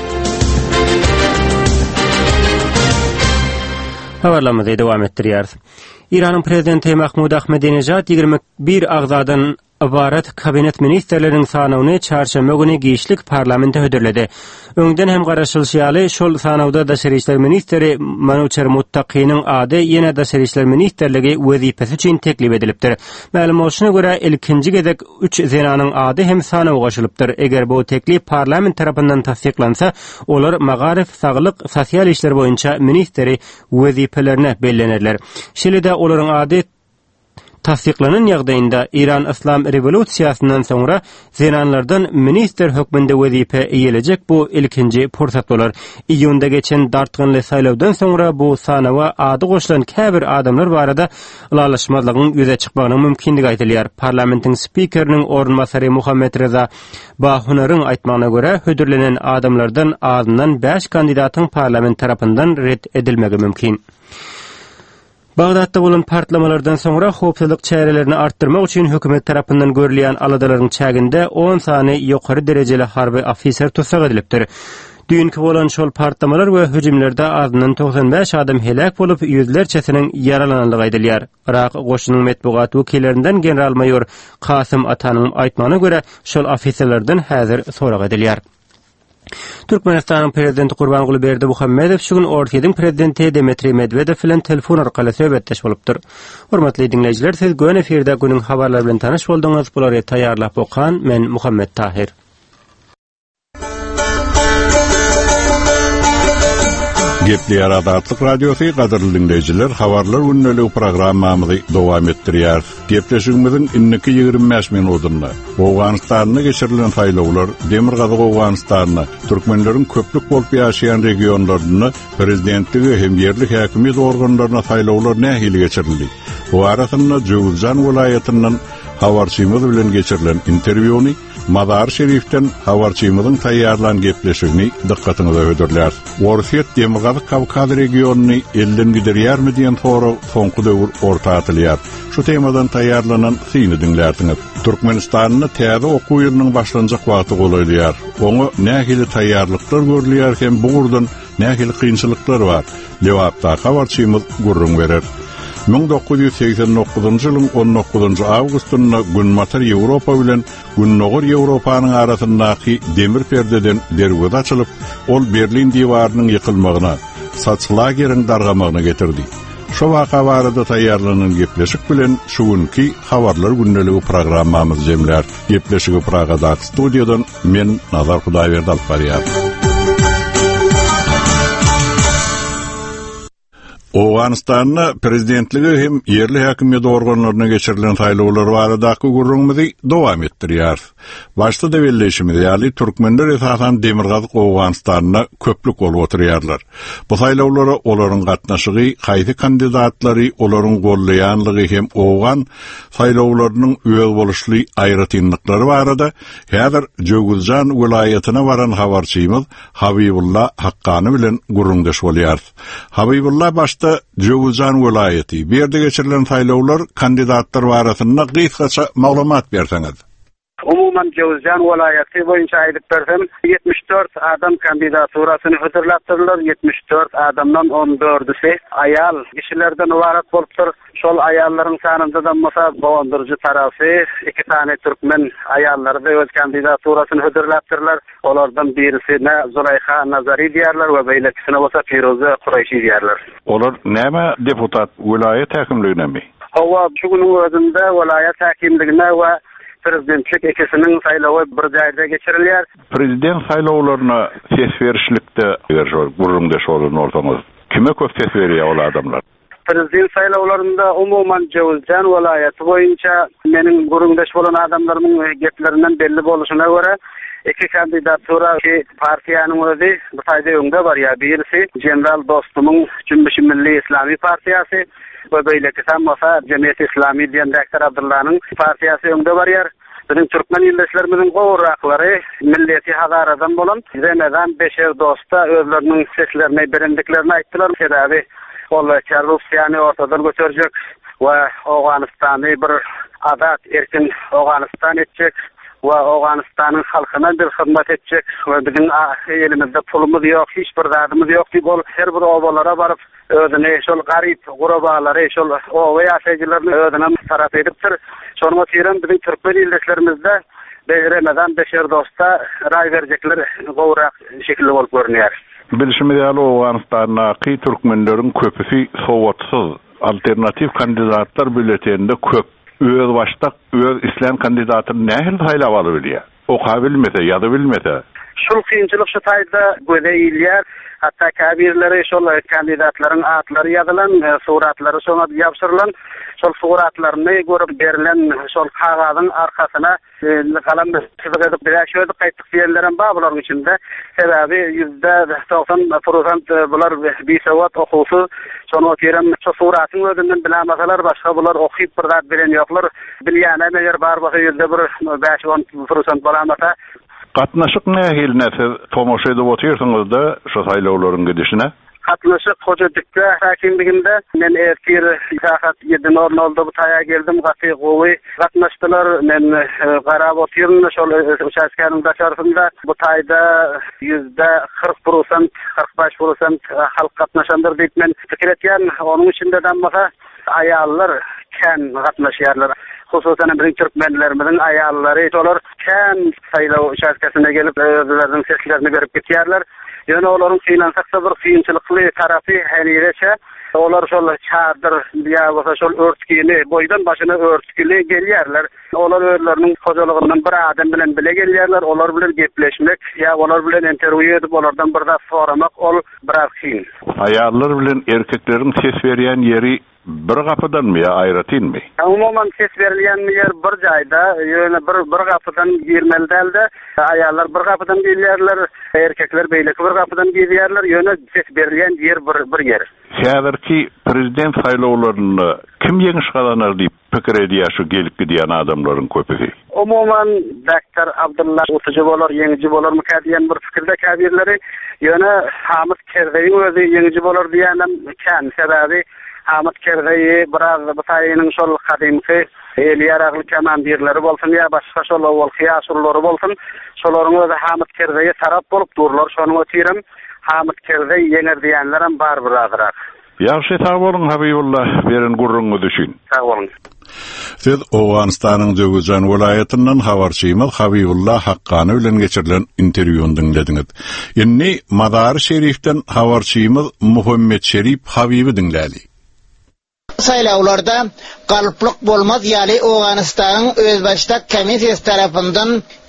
Habarlamady dowam etdirýär. İranyň prezidenti Mahmud Ahmedinejad 21 agzadan ibaret kabinet ministerlerinin sanawyny çarşamba güni giýişlik parlamentde hödürledi. Öňden hem garaşylýaly şol sanawda daşary işler ministeri Manucher Muttaqinyň ady ýene daşary işler ministerligi wezipesi üçin teklip edilipdir. Ma'lum bolşuna görä ilkinji gezek 3 zenanyň ady hem sanawy gaşylypdyr. Eger bu teklip parlament tarapyndan tasdiklansa, olar magarif, saglyk, sosial işler boýunça ministeri wezipelerine bellenerler. Şeýle-de olaryň ady tasdiqlanan ýagdaýynda İran İslam revolüsiýasyndan soňra zenanlardan minister hökmünde wezipe eýeljek bu ilkinji pursat bolar. Iýunda geçen dartgynly saýlawdan soňra bu sanawa ady goşulan käbir adamlar barada ulalaşmalygyň ýüze çykmagynyň mümkinligi aýdylýar. Parlamentiň spikeriniň ornmasary Muhammed Reza Bahunaryň aýtmagyna görä, hödürlenen adamlardan azyndan 5 kandidatyň parlament tarapyndan red edilmegi mümkin. Bagdatda bolan partlamalardan soňra howpsuzlyk çärelerini artdyrmak üçin hökümet tarapyndan görülýän aladalaryň çäginde 10 sany ýokary derejeli harby ofiser tutsak edilipdir. Düýnki bolan şol partlamalar we hüjümlerde azyndan 95 adam helak bolup ýüzlerçesiniň yaralananlygy aýdylýar. Irak goşunyň medpugat wekillerinden general-mayor Kasym Atanyň aýtmagyna görä şol ofiserlerden häzir sorak edilýär. Türkmenistanyň prezidenti Gurbanguly Berdimuhammedow şu gün Ortiýadyň prezidenti Dmitri Medvedew bilen telefon arkaly söhbetdeş bolupdyr. Hormatly dinleýijiler, siz göň eferde günüň habarlary bilen tanyş boldyňyz. Bulary taýýarlap okan men Muhammed Tahir. Gepli Aradatlyk Radiosu gaderly dinleýijiler, habarlar günnälik programmamyzy dowam etdirýär. Gepleşigimiziň inniki 25 minutyna Awganystanyna geçirilen saýlawlar, Demirgazyk Awganystynyna, türkmenleriň köplük bolup ýaşaýan regionlaryny prezidentligi hem ýerlik häkimiýet organlaryna saýlawlar nähili geçirildi. Bu arasynda Jowzjan welaýatynyň habarçymyz bilen geçirilen interwýuny Madar Şerifden habarçymyzyň taýýarlan gepleşigini dikkatiňize öýdürler. Orsiýet Demirgazyk Kawkaz regionuny elden giderýärmi diýen soraw soňky döwür ortatylýar. Şu temadan taýýarlanan syny dinlärsiniz. Türkmenistanyň täze okuw ýylynyň başlanjak wagty goýulýar. Oňa nähili taýýarlyklar görülýär hem bu gurdan nähili kynçylyklar bar. Lewapda habarçymyz gurrun berer. 1989-njy ýylyň 19-njy awgustynda Günmatar Ýewropa bilen Günnogor Ýewropanyň arasyndaky demir perdeden derwet açylyp, ol Berlin diwarynyň ýykylmagyna, Saçlageriň dargamagyna getirdi. Şu waka barada taýýarlanan gepleşik bilen şu günki habarlar günnäligi programmamyz jemlär. Gepleşigi Pragada studiýadan men Nazar Hudaýberdi alyp barýar. Awganystanyna prezidentligi hem ýerli häkimiýet organlaryna geçirilen saýlawlar baradaky gurrunmyzy dowam etdirýär. Başda da belleşimiz ýaly türkmenler esasan Demirgazyk Awganystanyna köplük bolup oturýarlar. Bu saýlawlara olaryň gatnaşygy, gaýdy kandidatlary, olaryň gollaýanlygy hem Awgan saýlawlarynyň öýe boluşly aýratynlyklary barada häzir Jowzjan welaýatyna baran habarçymyz Habibullah Haqqany bilen gurrundaş bolýar. Habibullah başda Jowzjan welaýaty berde geçirilen saýlawlar kandidatlar barasynda gysgaça maglumat berseňiz. Umuman Jowzjan welaýaty boýunça aýdyp bersem 74 adam kandidaturasyny hödürläpdirler. 74 adamdan 14-si aýal kişilerden ibarat bolupdyr. Şol aýallaryň sanynda da masa bowandyrjy tarapy 2 tane türkmen aýallary da öz kandidaturasyny hödürläpdirler. Olardan birisi Zulayha Nazari diýerler we beýlekisine bolsa Firoza Qurayşy diýerler. Olar näme deputat welaýat häkimligine mi? Hawa şu güniň özünde welaýat häkimligine we prezidentlik ikisinin saýlawy bir ýerde geçirilýär. Prezident saýlawlaryna ses berişlikde gurrundaş bolan ortamyz. Kime köp ses berýär ol adamlar? Prezident saýlawlarynda umuman Jowzjan welaýaty boýunça meniň gurrundaş bolan adamlarynyň geplerinden belli boluşuna görä 2 kandidatura ki partiýanyň özi bu taýda öňde bar ýa birisi General Dostumyň Cümbüşi Milli Islami Partiýasy we beýlekisem masa Cemiyet Islami diýen Dr. Abdullah'nyň partiýasy öňde barýar. Bizim Türkmen ýyldaşlarynyň gowraklary milleti hazaradan bolan Zenedan Beşer Dost'a özleriniň seslerini berendiklerini aýtdylar. Sebäbi ol korrupsiýany ortadan götürjek we Awganystany bir adat erkin Awganystan etjek we Awganystanyň halkyna bir hyzmat etjek we bizim elimizde pulumuz ýok, hiç bir zadymız ýok diýip ol her bir obalara baryp özüne şol garyp gurabalary şol owa ýaşaýjylaryny özüne tarap edipdir. Şonuňa ýerem bizim türkmen ýyldaşlarymyzda Beýremedan Beşer Dost'a ray berjekler gowrak şekilde bolup görünýär. Bilişimiz ýaly Awganystanyna türkmenleriň köpüsi sowatsyz alternativ kandidatlar bületeninde köp öz başda öz islam kandidatyny nähil saýlap alyp bilýär. Oka bilmese, ýazy bilmese. Şol kıyınçılık şu tayda göze ilyer. Hatta kabirleri şol kandidatların adları yazılan, suratları sonra yapıştırılan, şol suratlarını görüp berilen şol kağıdın arkasına kalan çizik edip bir şöyle kayıtlık yerlerin var buların içinde. Sebebi %90% bular bir savat okusu, sonra oturan şu suratın özünden bilamasalar başka bular okuyup bir zat bilen yoklar. Bilyana eğer bar bakı %5-10% bulamasa. Gatnaşyk nähilne siz tomoşa edip oturýarsyňyz da şu saýlawlaryň gidişine? Gatnaşyk Hojadykda hakimliginde men erkir saat 7:00'da bu taya geldim. Gaty gowy gatnaşdylar. Men garap oturýarym şol uçaşkanyň daşarysynda bu taýda %40%, 45% halk gatnaşandyr diýip men pikir etýän. Onuň içinde de ayallar kän gatnaşýarlar. Hususan birinci Türkmenlerimizin ayallary olar kän saýlaw uçaşkasyna gelip özleriň seslerini berip gitýärler. Ýöne olaryň finansakda bir kynçylykly tarapy halireçe olar şol çadır ýa-da şol örtkini boydan başyna örtkili gelýärler. Olar özleriniň hojalygyndan bir adam bilen bile gelýärler. Olar bilen gepleşmek ýa olar bilen interwýu edip olardan bir da soramak ol biraz kyn. Ayallar bilen erkekleriň ses berýän ýeri bir gapydanmy ýa aýratynmy? Umuman ses berilýän ýer bir jaýda, ýöne bir gapydan girmeli däldi. Ayallar bir gapydan gelýärler, erkekler beýleki bir gapydan gelýärler, ýöne ses berilýän ýer bir ýer. Häzirki prezident saýlawlaryny kim ýeňiş galanar diýip pikir edýär şu gelip gidýän adamlaryň köpüsi? Umuman Dr. Abdullah Utucu bolar, ýeňici bolar mükadiyen bir fikirde kabirleri, ýöne Hamid Kerdeýiň özü ýeňici bolar diýenem kän sebebi Hamid Kerdeýi biraz bu taýynyň şol kadymky elýaragly komandirleri bolsun ýa başga şol owal hyýaşurlary bolsun, şolaryň özü Hamid Kerdeýi tarap bolup durlar. Şonu ötürem Hamid Kerdeýi ýeňer diýenlerim bar birazrak. Ýaxşy sag bolun Habibullah, beren gurruňy düşün. Sag bolun. Siz Owganystanyň Jowzjan welaýatynyň habarçymyz Habibullah Haqqany bilen geçirilen interwýuny dinlediňiz. Ýani Mazar Şerifden habarçymyz Muhammed Şerif Habibi dinlädi. Saýlawlarda galyplyk bolmaz ýaly Owganystanyň özbaşda komissiyasy tarapyndan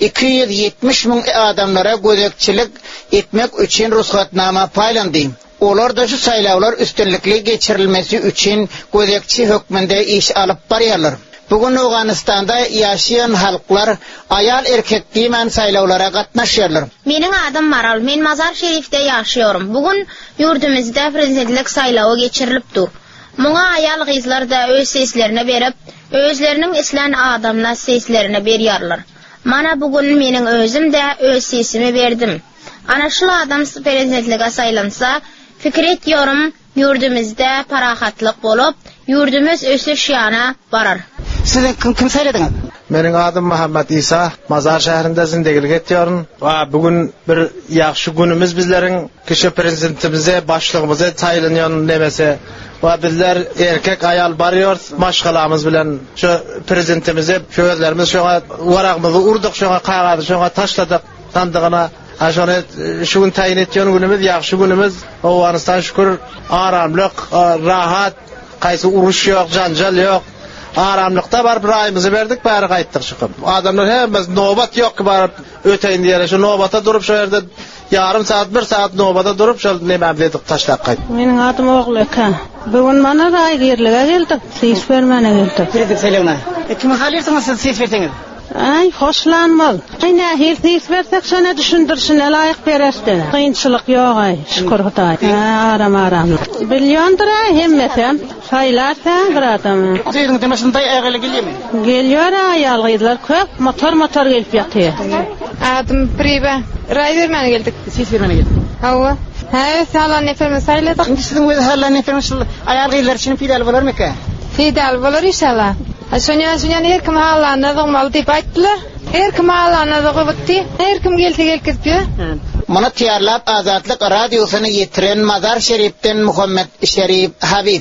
270 000 adamlara gözekçilik etmek üçin ruhsatnama paýlandy. Olar da şu saýlawlar üstünlikli geçirilmesi üçin gözekçi hökmünde iş alyp barýarlar. Bugün Owganystanda ýaşaýan halklar ayal erkek diýmän saýlawlara gatnaşýarlar. Meniň adym Maral, men Mazar Şerifde ýaşaýarym. Bugün ýurdumyzda prezidentlik saýlawy geçirilipdir. Muňa ayal gyzlar da öz seslerini berip, özleriniň islen adamna seslerini berýärler. Mana bugün meniň özüm de öz sesimi berdim. Ana şu adam prezidentlige saýlansa, fikir etýärem, ýurdumyzda parahatlyk bolup, ýurdumyz ösüş ýana barar. Siz kim saýladyňyz? Meniň adym Muhammed İsa, Mazar şäherinde zindegilik etýärm. Bugün bir ýaxşy günümiz bizleriň kişi prezidentimize, başlygymyza saýlanýan nemese. Bizler erkek ayal barýar, maşgalamyz bilen şu prezidentimize, şu özlerimiz şoňa waragymyzy urdyk, şoňa kagady, şoňa taşladyk, sandygyna. Aşony şu gün taýin etýän günümiz ýaxşy günümiz. Owganystan şükür aramlyk, rahat, gaýsy uruş ýok, janjal ýok. Aramlykda bar bir aýymyzy berdik, bäri gaýtdyk çykyp. Adamlar hemmiz nobat ýok ki barıp öteýin diýerler. Şu nobata durup şu ýerde yarım saat, 1 saat nobata durup şu nämä dedik taşlap gaýt. Meniň adym Ogleka. Bugün mana raýgyrlyga geldik, ses bermene geldik. Prezident saýlawyna. Kim halyrsyňyz siz ses berseňiz? Ay, hoşlanmal. Ayna her ses bersek şuna düşündirşine laýyk beresden. Kynçylyk ýok ay, şükür Hudaý. Aram. Bilýändir hemmesem. Saýlarsa bir adam. Sizin demesinde aýaly gelýärmi? Gelýär aýal gyzlar köp, motor gelip ýatýar. Adım Priba. Raý bermene geldik. Ses bermene geldik. Hawa. Salan nefermi saýladyk. Sizin we salan nefermi aýal gyzlar üçin fidal bolarmy ki? Fidal bolar inşallah. Şoňa her kim halanyny mal diýip aýtdylar. Her kim halanyny gıpdy. Her kim geldi. Mana tiýarlap Azatlyk radiosyny ýetiren Mazar Şerifden Muhammed Şerif Habib.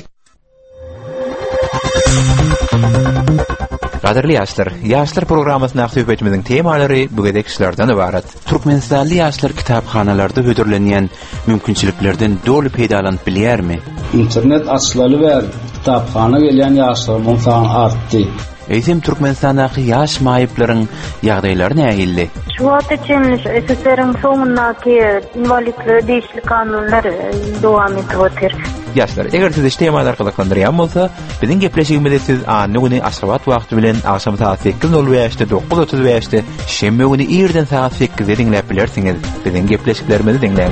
Gaderli ýaşlar programmasyna söhbetimiziň temalary bugünkü işlerden ibaret. Türkmenistanly ýaşlar kitapxanalarda hödürlenýän mümkinçiliklerden dolu peýdalanyp bilýärmi? İnternet açylaly we kitapxana gelýän ýaşlaryň sany artdy. Eýsem Türkmenistanyň ýaş maýyplaryň ýagdaýlary nähildi? Şuwat için SSR'ın soňundaky invalidlik değişiklik kanunlary dowam etýär. Ýaşlar, eger siz işte ýa-da arkalandyran bolsa, biziň gepleşigimizde siz anny güni aşgabat wagty bilen akşam saat 8:05-de 9:35-de şemme güni ýerden saat 8-de dinläp bilersiňiz. Biziň gepleşiklerimizi dinleň.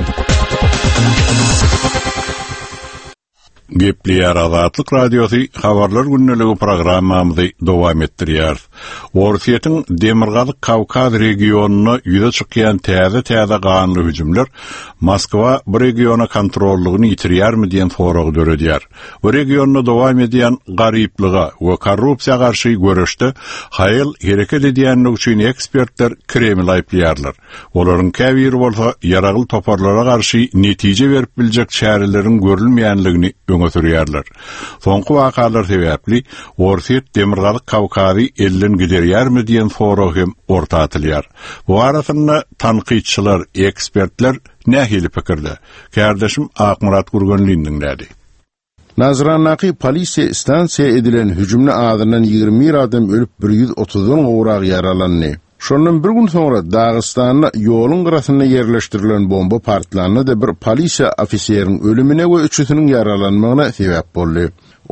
Gepliyar Azatlyk Radiosu habarlar günneligi programmamyzy dowam etdirýär. Orsiýetiň Demirgazyk Kawkaz regionuna ýüze çykýan täze ganly hüjümler Moskwa bu regiona kontrollugyny ýitirýärmi diýen soragy döredýär. Bu regionda dowam edýän garyplyga we korrupsiýa garşy görüşde haýyl hereket edýänligi üçin ekspertler Kreml aýplýarlar. Olaryň käbiri bolsa ýaragyl toparlara garşy netije berip biljek çäreleriň görülmeýänligini öňe sürýärler. Soňky wakalar sebäpli Orsiýet Demirgazyk Kawkazy elden giderýärmi diýen soragy hem orta atylýar. Bu arasynda tanqidçiler, ekspertler nähili pikirde. Kardeşim Akmurat Gurgunlyň nädi? Nazrannaki polisiýa stansiýa edilen hüjümle adından 20 adam ölüp 130'dan owrak yaralandy. Şondan bir gün sonra Dağıstan'da ýoluň garasyna yerleşdirilen bomba partlandy da bir polisiýa ofiseriň ölümine we 3'üniň yaralanmagyna sebäp boldy.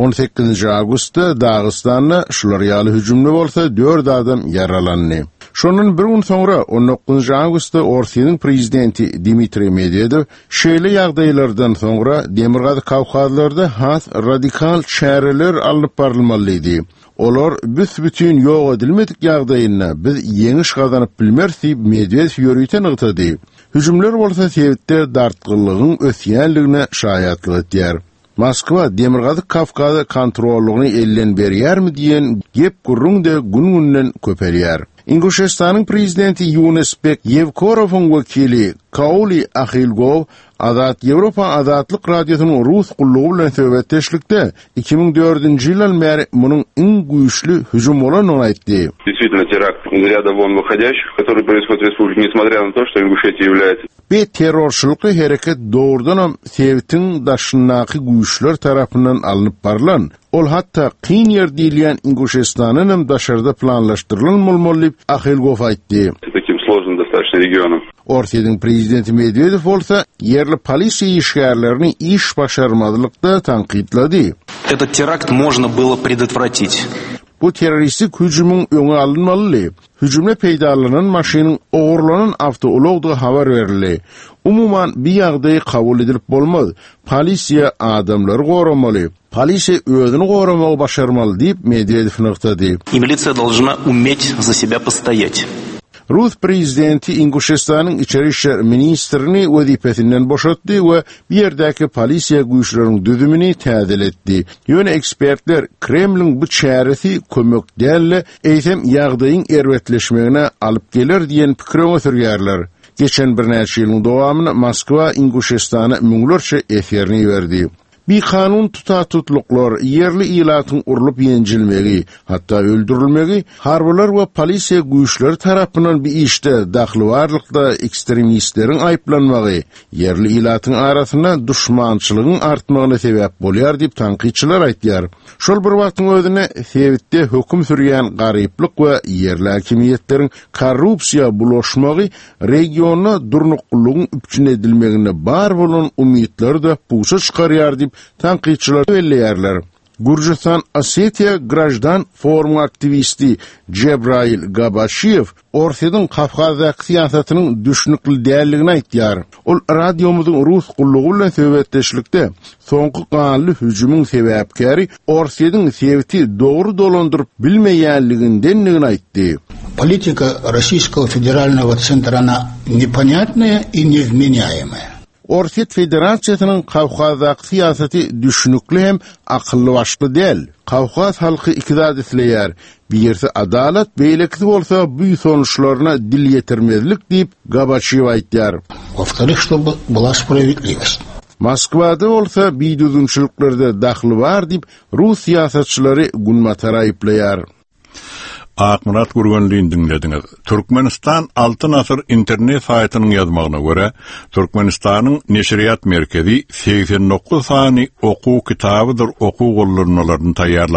18 awgustda Dağıstan'da şular ýaly hüjümle bolsa 4 adam yaralandy. Şondan bir gün sonra 19 awgustda Orsiýanyň prezidenti Dmitri Medvedev şeýle ýagdaýlardan sonra Demirgazyk Kawkazlarda has radikal çäreler alyp barylmaly. Olar bütün ýok edilmedik ýagdaýyna biz ýeňiş gazanyp bilmersip Medvedev ýörüýten ýytdy. Hüjümler bolsa sebäpde dartgylygyň ösýänligine şaýatlyk etýär. Moskwa Demirgazyk Kawkazy kontrollugyny elden berýärmi diýen gep gurrunde gün-günden köperýär. İnguşestanyň prezidenti Yunusbek Yevkorowyň wekili Kauli Akhilgov Azat Ýewropa Azatlyk Radiosynyň rus gullugy bilen söhbetdeşlikde 2004-nji ýyl bäri munyň iň güýçli hüjüm bolanyny aýtdy. Действительно, теракт из ряда вон выходящих, который происходит в республике, несмотря на то, что Ингушетия является... Bir terrorçylyk hereket doğrudan Sewitiň daşyndaky güýçler tarapyndan alınıp barılan, ol hatta qyn yer diýilýän Inguşestanyň daşarda planlaşdyrylan bolmaly Akhilgov aýtdy. Таким сложным достаточно регионом. Orsiýanyň prezidenti Medvedev bolsa yerli polisiýa işgärlerini iş başarmadylykda tanqidlady. Этот теракт можно было предотвратить. Bu terroristik hüjümün öňe alınmaly. Hüjümle peýdalanan maşynyň ogurlanan awtoulogdy habar berildi. Umuman bir ýagdaý kabul edilip bolmaz. Polisiýa adamlary goramaly. Polisiýa özüni goramagy başarmaly diýip Medvedew nykdady. И милиция должна уметь за себя постоять. Rus prezidenti Inguşestanyň içeri işler ministrini wezipesinden boşatdy we bir ýerdäki polisiýa güýçleriniň düzümini täzeletdi. Ýöne ekspertler Kremliň bu çäresi kömek dälle eýsem ýagdaýyň erwetleşmegine alyp geler diýen pikirine sürýärler. Geçen bir näçe ýylyň dowamyny Moskwa Inguşestana müňlerçe eferini berdi. Bir kanun tutukluklar, yerli ilatyň urulyp ýenjilmegi, hatta öldürilmegi, harbylar we polisiýa güýçleri tarapyndan bir işte dahlywarlykda ekstremistleriň aýplanmagy, yerli ilatyň arasyna düşmançylygyň artmagyna sebäp bolýar diýip tanqidçiler aýtýar. Şol bir wagtyň özüne Sewitde höküm sürýän garyplyk we yerli hakimiýetleriň korrupsiýa bulaşmagy regiona durnuklygyň üpçün edilmegine bar bolan umytlar da puça çykarýar diýip tanqidçiler belleýärler. Gürcistan Osetiya Grajdan Forum aktivisti Cebrail Gabashiyev Orsiýanyň Kawkazyk siýasatynyň düşnükli dälligini aýtýar. Ol radiomyzyň rus gullugy bilen söhbetdeşlikde soňky ganly hüjümüň sebäpkäri Orsiýanyň Sewiti dogry dolandyryp bilmeýänliginden aýtdy. Политика Российского федерального центра она непонятная и невменяемая. Orsiýet Federasiýasynyň Kawkazyk siýasaty düşnükli hem akylly başly däl. Kawkaz halky iki zat isleýär. Birisi adalet, beýlekli bolsa bu sonuçlaryna dil ýetirmezlik diýip Gabashiyev aýtýar. Во-вторых, чтобы была справедливость. Moskvada bolsa biýdüzünçilikleri dahly bar diýip Rus siýasatçylary günmatara aýplaýar. Akmurat Gurgunlyň dinlediňiz. Türkmenistan Altyn Asr internet saýtynyň ýazmagyna görä, Türkmenistanyň Neşriyat merkezi 89 sany okuw kitabydyr okuw gollanylaryny taýýarlapdyr.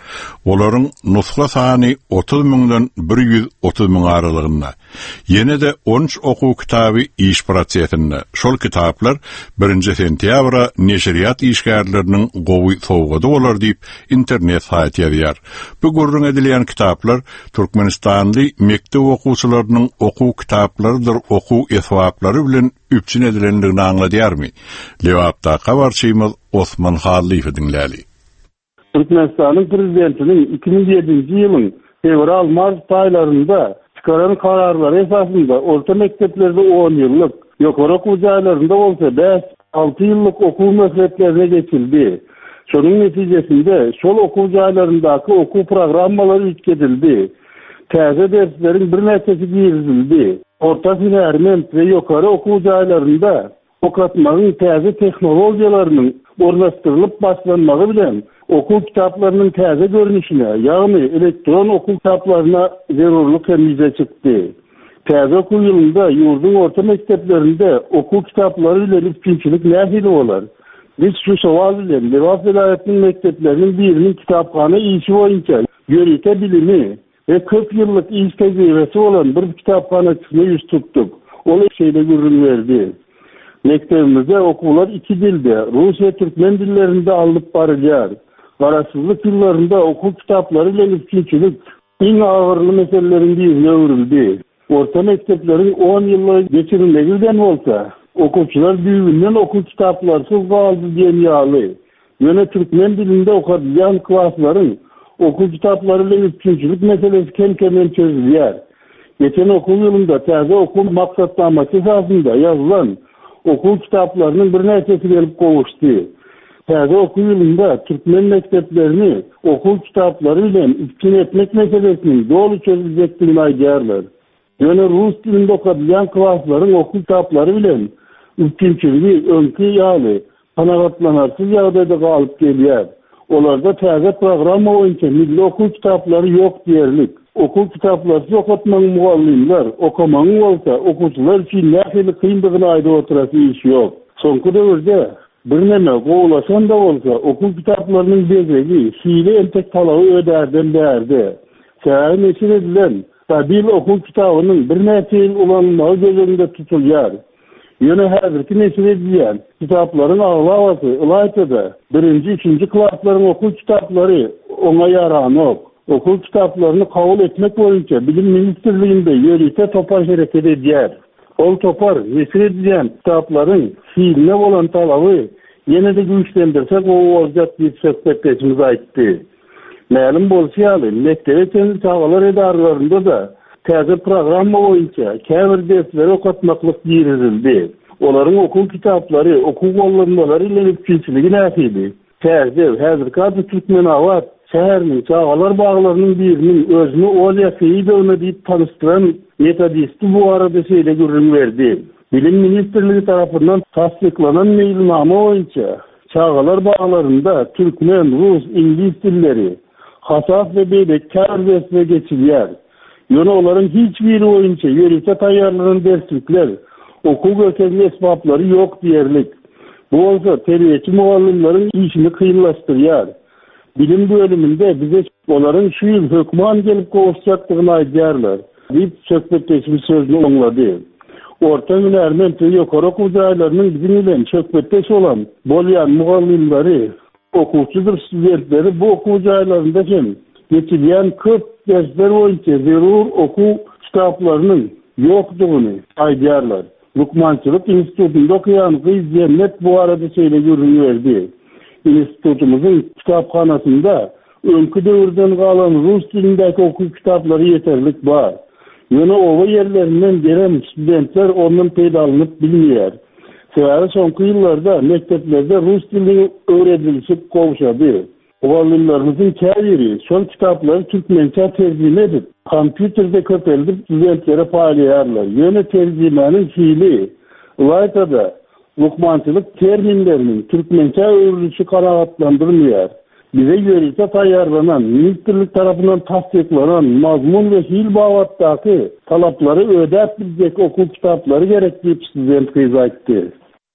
Olaryň nuskha sany 30 miňden 130 miň aralygynda. Ýene de 13 okuw kitaby iş prosesinde. Şol kitaplar 1 sentýabra neşriyat işgärleriniň gowy sowgady bolar diýip internet saýty ýazýar. Bu gurrun edilen kitaplar Türkmenistanly mektep okuwçylarynyň okuw kitaplarıdyr, okuw eswaplary bilen üpçün edilendigini aňladýarmy? Lewapda habarçymyz Osman Hallyfy dinläli. Türkmenistan'ın prezidentinin 2007 ýylyň fevral-mart aýlarynda çıkaran kararlar esasında orta mekteplerde 10 ýyllyk, ýokary okuw jaýlarynda bolsa 5-6 ýyllyk okuw meselelerini geçildi. Şonuň netijesinde şol okuw jaýlaryndaky okuw programmalary üýtgedildi. Täze dersleriň bir näçesi girizildi. Orta finärment we ýokary okuw jaýlarynda okatmagyň täze tehnologiýalarynyň ornaşdyrylyp başlanmagy bilen okuw kitaplarının täze görünüşine, ýagny elektron okuw kitaplarına zerurluk hemize çykdy. Täze okuw ýylynda ýurdun orta mekteplerinde okuw kitaplary bilen üpçünçilik nähili bolar? Biz şu sowal bilen Lewap vilayatynyň mektepleriniň biriniň kitapxana işi boýunça ýörite bilimi ve 40 ýyllyk iş tejribesi bolan bir kitapxanaçyny ýüz tuttuk. Ol şeýle görün berdi. Mektebimizde okuwlar 2 dilde, rus ve türkmen dillerinde alınıp barılýar. Garaşsızlyk ýyllarynda okuw kitaplary bilen üpçünçilik iň agyrly meselelerin birine öwrüldi. Orta mektepleriň 10 ýylly geçirilmegi bilen bolsa, okuwçylar büyüginden okuw kitaplarsyz galdy diýen ýaly. Ýöne türkmen dilinde okadylýan klasslaryň okuw kitaplary bilen üpçünçilik meselesi kem-kemen çözülýär. Geçen okuw ýylynda täze okuw maksatnamasy esasında ýazylan okuw kitaplarynyň bir näçesi gelip gowuşdy. Täze okuw ýylynda türkmen mekteplerini okuw kitaplary bilen üpçün etmek meselesini dolu çözülecekdigini aýdýarlar. Ýöne rus dilinde okadylýan klasslaryň okuw kitaplary bilen üpçünçiligi öňkü ýaly kanagatlanarsyz ýagdaýda galyp gelýär. Olarda täze programma boýunça milli okuw kitaplary ýok diýerlik. Okuw kitaplarsyz okatmaň mugallimler, okamaň bolsa okuwçylar üçin nähili kyndygyny aýdyp oturasy iş ýok. Soňky döwürde bir näme gowlaşan da bolsa okuw kitaplarının bezegi, hile entek talaby öderden bärde. Şäher neçe edilen stabil okuw kitabynyň bir näçe ýyl ulanmagy gözünde tutulýar. Ýöne häzirki neçe edilen kitaplaryň aglawasy Ilaytada 1-3 klasslaryň okuw kitaplary oňa ýaranok. Okuw kitaplaryny kabul etmek boýunça Bilim Ministrliginde ýörite topar hereket edýär. Ol topar nesir edilen kitaplaryň hiline bolan talaby ýene-de güýçlendirsek o boljak diýip söhbetçimiz aýtdy. Ma'lum bolsa-ýaly mektebe çenli çağalar edarlarynda da täze programma boýunça käbir dersleri okatmaklyk girizildi. Olaryň okuw kitaplary, okuw gollanmalary bilen üpçünçiligi nähili. Täze häzirki ady Türkmen awat şäherniň çağalar baglarynyň biriniň özüni Olya Seyidowna diýip tanıştyran metodisti bu arada şeýle görün berdi. Bilim Ministrligi tarapyndan tasdiklanan meýilnama boýunça çağalar baglarynda türkmen, rus, ingliz dilleri hasas we beýlekär dersine geçilýär. Ýöne olaryň hiç biri boýunça ýörite taýýarlanan derslikler, okuw gökeli esbaplary ýok diýerlik. Bu bolsa terbiýeçi mugallimleriň işini kynlaşdyrýar. Bilim bölümünde bize olaryň şu ýyl hökman gelip gowuşjakdygyny aýdýarlar. Diýip söhbetdeşimiz sözüni oňlady. Orta ünärment we ýokary okuw jaýlarynyň bizim bilen söhbetdeş bolan bolýan mugallimleri, okuwçydyr studentleri bu okuw jaýlarynda hem geçilýän köp dersler boýunça zerur okuw kitaplarynyň ýokdugyny aýdýarlar. Lukmançylyk institutunda okuyan Gyz Cennet bu arada şeýle görün berdi. İnstitutumuzun kitapxanasında öňkü döwürden galan rus dilindäki okuw kitaplary ýeterlik bar. Ýöne owa ýerlerinden gelen studentler ondan peýdalanyp bilmeýär. Sebäbi soňky ýyllarda mekteplerde rus dili öwredilip gowuşady. Mugallimlerimizin käbiri şol kitaplary türkmençe terjime edip, kompýuterde köpeldip studentlere paýlaýarlar. Ýöne terjimeniň hili Ilaytada lukmançylyk terminlerinin türkmençe öwrülüşi kanagatlandyrmýar. Bize ýörite taýýarlanan, ministrlik tarapyndan tasdiklanan mazmun we hil bagatdaky talaplary ödäp biljek okuw kitaplary gerek diýip student Gyz aýtdy.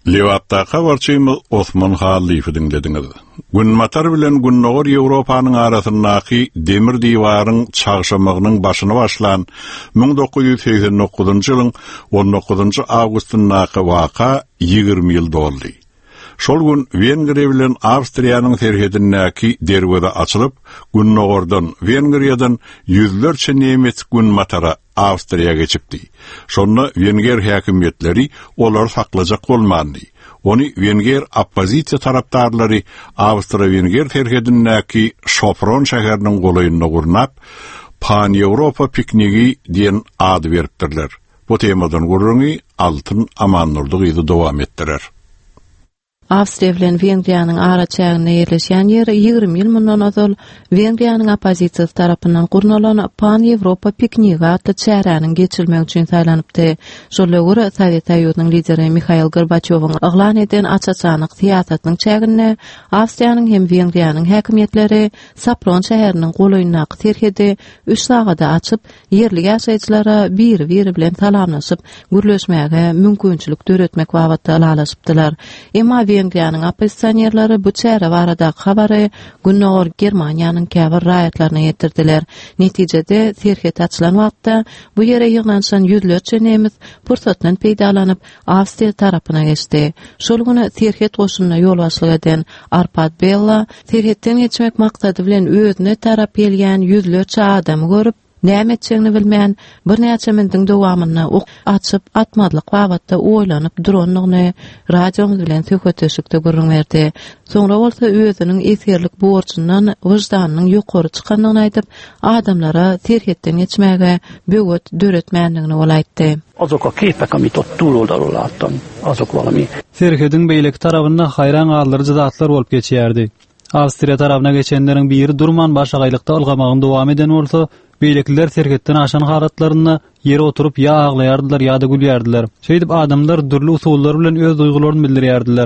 Liwatta habarçymyz Osman Halifi dinlediniz. Günmatar bilen Günnogor Ýewropanyň arasyndaky demir diýwaryň çagşamagynyň başyna başlan 1989-njy ýylyň 19-njy awgustyndaky waka 20 ýyl doldy. Şol gün Wengriýa bilen Awstriýanyň serhedindäki derwede açylyp, Günnogordan, Wengriýadan ýüzlerçe nemet Günmatara Awstriýa geçipdi. Şonda Wenger häkimetleri olar saklajak bolmandy. Onu Wenger oppozisiýa tarapdarlary Awstria-Wenger serhedindäki Sopron şäheriniň golaýyna gurnap, Pan-Ýewropa piknigi diýen ad beripdirler. Bu temadan gurrungy Altyn Amannurdy ýyly dowam etdirer. Awstriýa bilen Wengriýanyň ara çägine ýerleşýän ýeri 20 ýyl mundan ozal Wengriýanyň oppozisiýasy tarapyndan gurnalan Pan-Ýewropa piknigi atly çäräniň geçirilmegi üçin saýlanypdy. Şola görä Sowet Ýurdunyň lideri Mikhail Gorbaçowyň aglan eden açaçanyk siýasatynyň çägine Awstriýanyň hem Wengriýanyň häkimetleri Sopron şäheriniň golaýynaky terhedi 3 sagada açyp ýerli ýaşaýjylara biri bilen salamlaşyp gürleşmäge mümkinçilik döretmek wagtda alalaşypdylar. Emma Wengriýanyň oppositsionerleri bu çäre barada habary Günnogor Germaniýanyň käbir raýatlaryna ýetirdiler. Netijede serhet açylan wagtda bu ýere ýygnaşan ýüzlerçe nemis pursatdan peýdalanyp Awstriýa tarapyna geçdi. Şol güni serhet goşunyna ýol başlyk eden Arpad Bella serhetden geçmek maksady bilen özüne tarap gelýän ýüzlerçe adamy görüp näme etjegini bilmeýän bir näçe mindiň dowamyny açyp atmadlyk wagtda oýlanyp duranyny radiomyz bilen söhbetleşikde görüň berdi. Soňra bolsa özüniň esirlik borçundan wyjdanynyň ýokary çykanyny aýdyp, adamlara serhetden geçmäge böwet döretmändigini olaýtdy. Azok a képek, amit ott túloldalon láttam, azok valami. Serhedin beýleki tarabynda haýran galdyrjy zatlar bolup geçýärdi. Awstriýa tarabyna geçenleriň biri durman başagaýlykda algamagyny dowam eden bolsa, beýlekler serhetden aşan haratlaryna ýere oturup ýa aglaýardylar ýa da gülýärdiler. Şeýdip adamlar durly usullar bilen öz duýgularyny bildirýärdiler.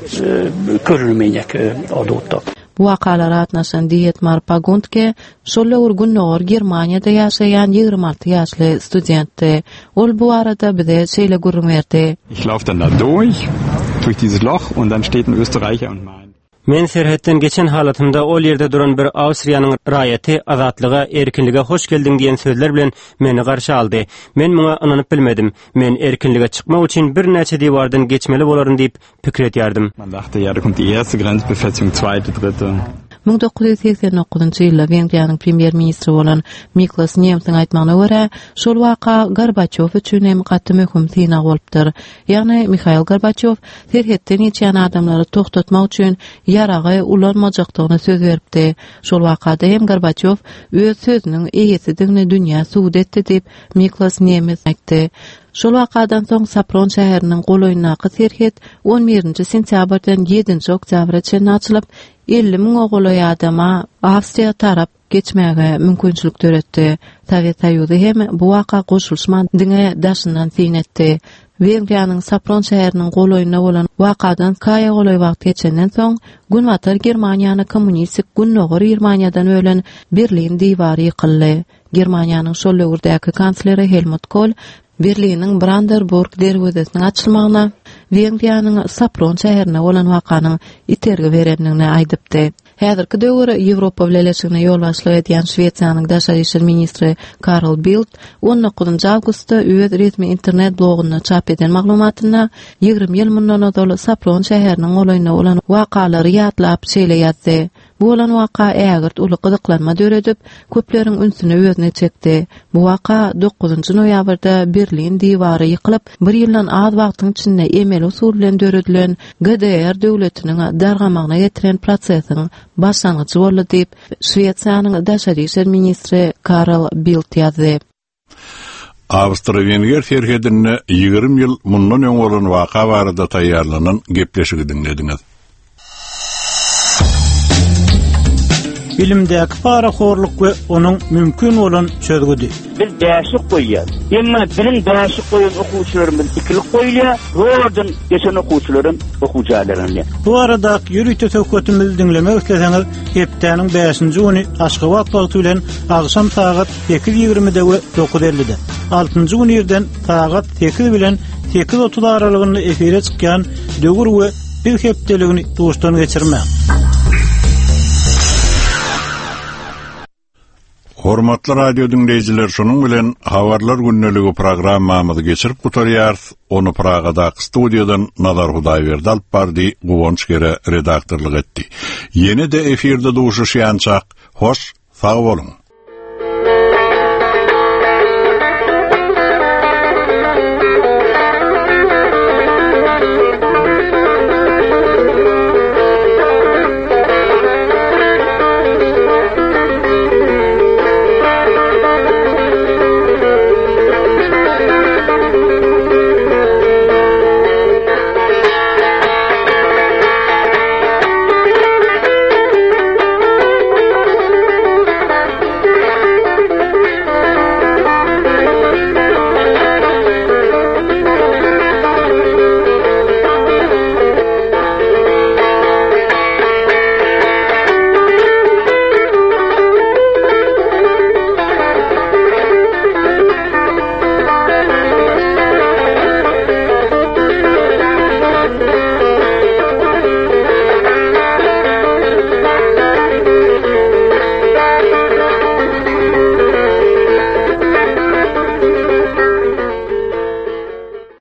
Körülmények adottak. Bu wakalara atnaşan Dietmar Paguntke şolla Günnogor Germaniýada ýaşaýan 26 ýaşly studentdi. Ol bu arada bize şeýle görüň berdi. Ich lauf dann da durch dieses Loch und dann steht ein Österreicher und mein. Men serhetden geçen halatymda ol ýerde duran bir Awstriýanyň raýaty azatlyga, erkinlige hoş geldiň diýen sözler bilen meni garşy aldy. Men muňa inanyp bilmedim. Men erkinlige çykmak üçin bir näçe diýwardan geçmeli bolaryn diýip pikir etýärdim. Man dachte ja, da kommt die erste Grenzbefestigung, zweite, dritte. 1989-njy ýylda Wengriýanyň premier ministri bolan Miklos Nemtsiň aýtmagyna görä, şol waka Gorbaçow üçin hem gatty möhüm syna bolupdyr. Ýagny Mikhail Gorbaçow serhetden geçýän adamlary toktatmak üçin ýaragy ulanmajakdygyna söz beripdi. Şol wakada hem Gorbaçow öz sözüniň eýesidigini dünýä suwd etdi diýip Miklos Nemts aýtdy. Şol wakadan soň Sopron şäheriniň golaýynaky serhet 11-nji sentýabrdan 7-nji oktýabraçe açylyp 50.000 ogolaý adama Awstriýa tarap geçmäge mümkinçilik döretdi. Sowet Ýurdy hem bu waka goşulşman diňe daşyndan synetdi. Wengriýanyň Sopron şäheriniň golaýyna bolan wakadan kaýa golaý wagt geçenden soň Günwatar Germaniýany kommunistik Günnogor Germaniýadan ölen Berlin diýwary ýykyldy. Germaniýanyň şol döwürdäki kansleri Helmut Kohl Berliniň Brandenburg derwedesiniň açylmagyna Wengriýanyň Sopron şäherine bolan wakanyň itergi berenligini aýdypdy. Häzirki döwür Ýewropa bileşigine ýol başlyk edýän Şweýçarýanyň daşary işler ministri Carl Bildt 19-njy awgustda öz resmi internet blogunda çap eden maglumatyna 20 ýyl mundan ozal Sopron şäheriniň golaýyna bolan wakalary ýatlap şeýle ýazdy. Bu bolan waka ägirt uly gyzyklanma döredip, köpleriň ünsüni özüne çekdi. Bu waka 9-njy noýabrda Berlin diýwary ýykylyp, bir ýyldan az wagtyň içinde emel usul bilen döredilen GDR döwletiniň dargamagyna getiren prosesiň başlangyjy boldy diýip Şweýçarýanyň daşary işler ministri Carl Bildt ýazdy. Awstria-Wenger serhedinde 20 ýyl mundan öň bolan waka barada taýýarlanan gepleşigi dinlediňiz. Bilimdäki paraxorluk we onuň mümkin bolan çözgüdi. Biz däşik goýýar. Emma bilim däşik goýan okuwçylarymyň ikili goýýar, rodan geçen okuwçylarym okuwjalaryny. Bu arada ýürüýte söhbetimizi dinlemek isleseňiz, hepdeniň 5-nji güni aşky wagty bilen agşam saat 8:20-de we 9:50-de. 6-njy güni ýerden saat 8 bilen 8:30 aralygynda efire çykýan dögür we bir hepdeligini duşdan geçirmek. Hormatly radio dinleyijiler, şonuň bilen Habarlar günneligi programmamyzy geçirip gutarýar. Onu Pragada studiýadan Nazar Hudaýberdi alyp bardy, Gowonç gere redaktorlyk etdi. Ýene-de efirde duşuşýançak. Hoş, sag bolun.